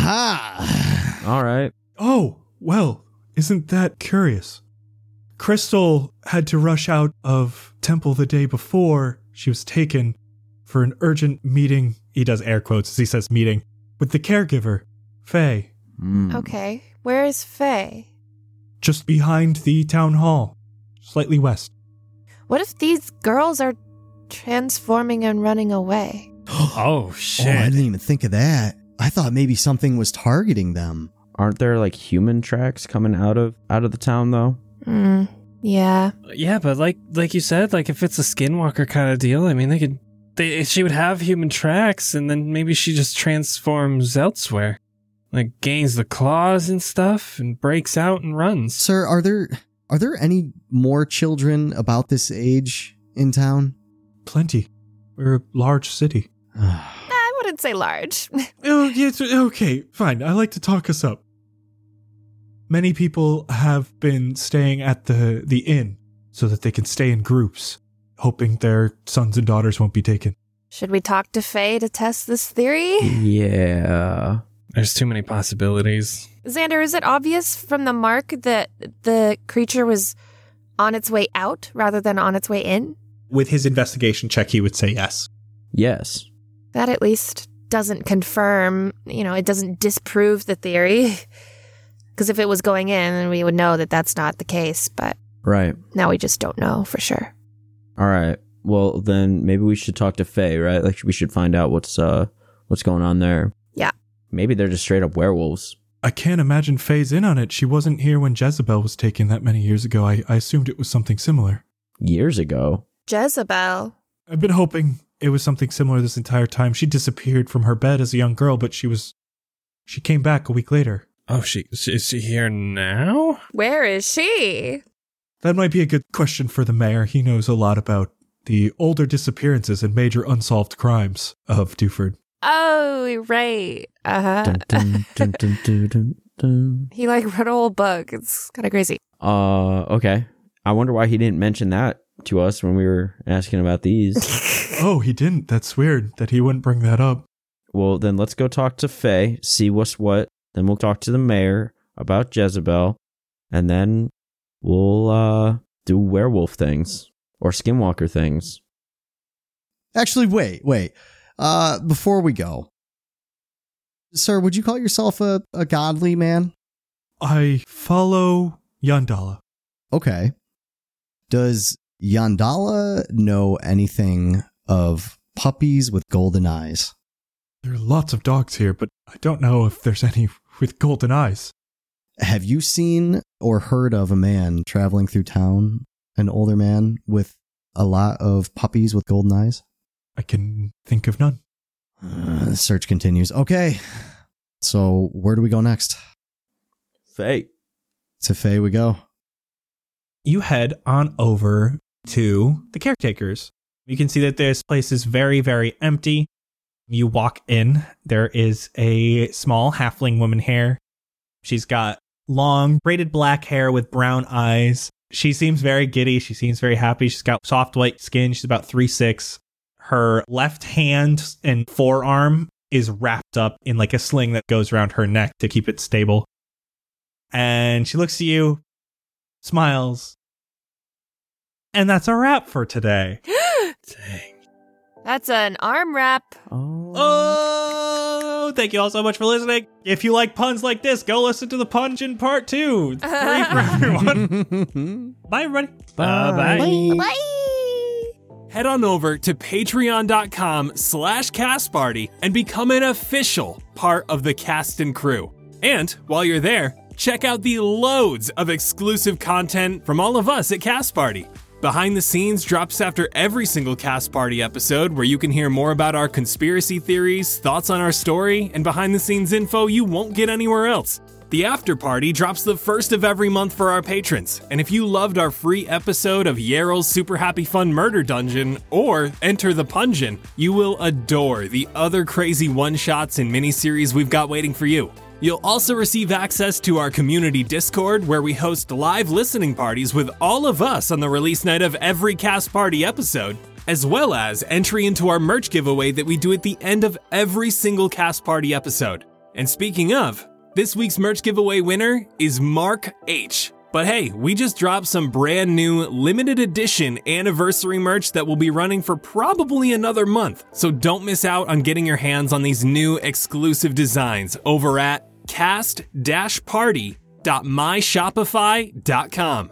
Aha! All right. Oh, well, isn't that curious? Crystal had to rush out of temple the day before she was taken for an urgent meeting. He does air quotes as he says meeting with the caregiver, Faye. Okay. Where is Faye? Just behind the town hall, slightly west. What if these girls are transforming and running away? Oh, shit. Oh, I didn't even think of that. I thought maybe something was targeting them. Aren't there like human tracks coming out of the town though? Yeah. Yeah, but like you said, like if it's a skinwalker kind of deal, I mean, she would have human tracks, and then maybe she just transforms elsewhere, like gains the claws and stuff, and breaks out and runs. Sir, are there any more children about this age in town? Plenty. We're a large city. I wouldn't say large. Oh, yeah, okay, fine. I like to talk us up. Many people have been staying at the inn so that they can stay in groups, hoping their sons and daughters won't be taken. Should we talk to Faye to test this theory? Yeah. There's too many possibilities. Xander, is it obvious from the mark that the creature was on its way out rather than on its way in? With his investigation check, he would say yes. Yes. That at least doesn't confirm, it doesn't disprove the theory. Because if it was going in, then we would know that that's not the case. But Right. now we just don't know for sure. All right. Well, then maybe we should talk to Faye, right? Like we should find out what's going on there. Yeah. Maybe they're just straight up werewolves. I can't imagine Faye's in on it. She wasn't here when Jezebel was taken that many years ago. I assumed it was something similar. Years ago? Jezebel. I've been hoping it was something similar this entire time. She disappeared from her bed as a young girl, but she came back a week later. Oh, is she here now? Where is she? That might be a good question for the mayor. He knows a lot about the older disappearances and major unsolved crimes of Dewford. Oh, right. Dun, dun, dun, dun, dun, dun, dun. He wrote a whole book. It's kind of crazy. Okay. I wonder why he didn't mention that to us when we were asking about these. Oh, he didn't. That's weird that he wouldn't bring that up. Well, then let's go talk to Faye, see what's what. Then we'll talk to the mayor about Jezebel, and then we'll do werewolf things or skinwalker things. Actually, wait. Before we go, sir, would you call yourself a godly man? I follow Yandala. Okay. Does Yandala know anything of puppies with golden eyes? There are lots of dogs here, but I don't know if there's any with golden eyes. Have you seen or heard of a man traveling through town, an older man with a lot of puppies with golden eyes? I can think of none. The search continues. Okay. So where do we go next? Faye. To Faye we go. You head on over to the caretakers. You can see that this place is very, very empty. You walk in. There is a small halfling woman here. She's got long braided black hair with brown eyes. She seems very giddy. She seems very happy. She's got soft white skin. She's about 3'6". Her left hand and forearm is wrapped up in like a sling that goes around her neck to keep it stable. And she looks at you, smiles. And that's a wrap for today. Dang. That's an arm wrap. Oh, thank you all so much for listening. If you like puns like this, go listen to the Pungent Part 2. It's free for everyone. Bye, everybody. Bye. Bye. Head on over to patreon.com/castparty and become an official part of the cast and crew. And while you're there, check out the loads of exclusive content from all of us at Cast Party. Behind the Scenes drops after every single Cast Party episode, where you can hear more about our conspiracy theories, thoughts on our story, and behind the scenes info you won't get anywhere else. The After Party drops the first of every month for our patrons, and if you loved our free episode of Yarrow's Super Happy Fun Murder Dungeon or Enter the Pungeon, you will adore the other crazy one-shots and miniseries we've got waiting for you. You'll also receive access to our community Discord, where we host live listening parties with all of us on the release night of every Cast Party episode, as well as entry into our merch giveaway that we do at the end of every single Cast Party episode. And speaking of, this week's merch giveaway winner is Mark H. But hey, we just dropped some brand new limited edition anniversary merch that will be running for probably another month. So don't miss out on getting your hands on these new exclusive designs over at cast-party.myshopify.com.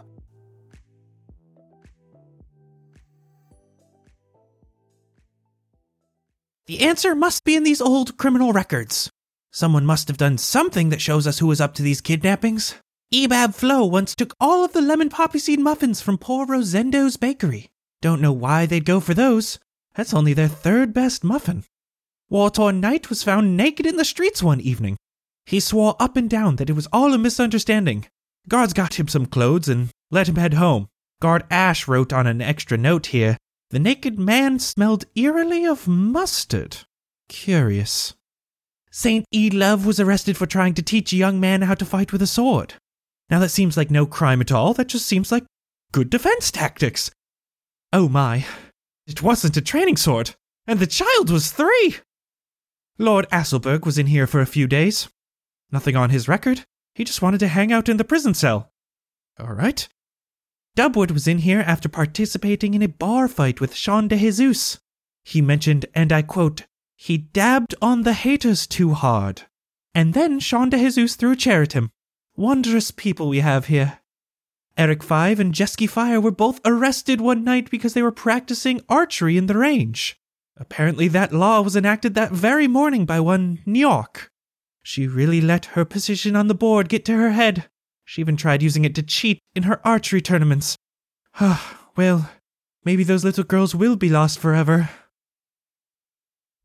The answer must be in these old criminal records. Someone must have done something that shows us who was up to these kidnappings. Ebab Flo once took all of the lemon poppy seed muffins from poor Rosendo's bakery. Don't know why they'd go for those. That's only their third best muffin. War-torn Knight was found naked in the streets one evening. He swore up and down that it was all a misunderstanding. Guards got him some clothes and let him head home. Guard Ash wrote on an extra note here, "The naked man smelled eerily of mustard." Curious. Saint E. Love was arrested for trying to teach a young man how to fight with a sword. Now that seems like no crime at all, that just seems like good defense tactics. Oh my, it wasn't a training sword, and the child was 3! Lord Asselberg was in here for a few days. Nothing on his record, he just wanted to hang out in the prison cell. Alright. Dubwood was in here after participating in a bar fight with Sean de Jesus. He mentioned, and I quote, "He dabbed on the haters too hard." And then Sean de Jesus threw a chair at him. Wondrous people we have here. Eric Five and Jesky Fire were both arrested one night because they were practicing archery in the range. Apparently that law was enacted that very morning by one Njok. She really let her position on the board get to her head. She even tried using it to cheat in her archery tournaments. Well, maybe those little girls will be lost forever.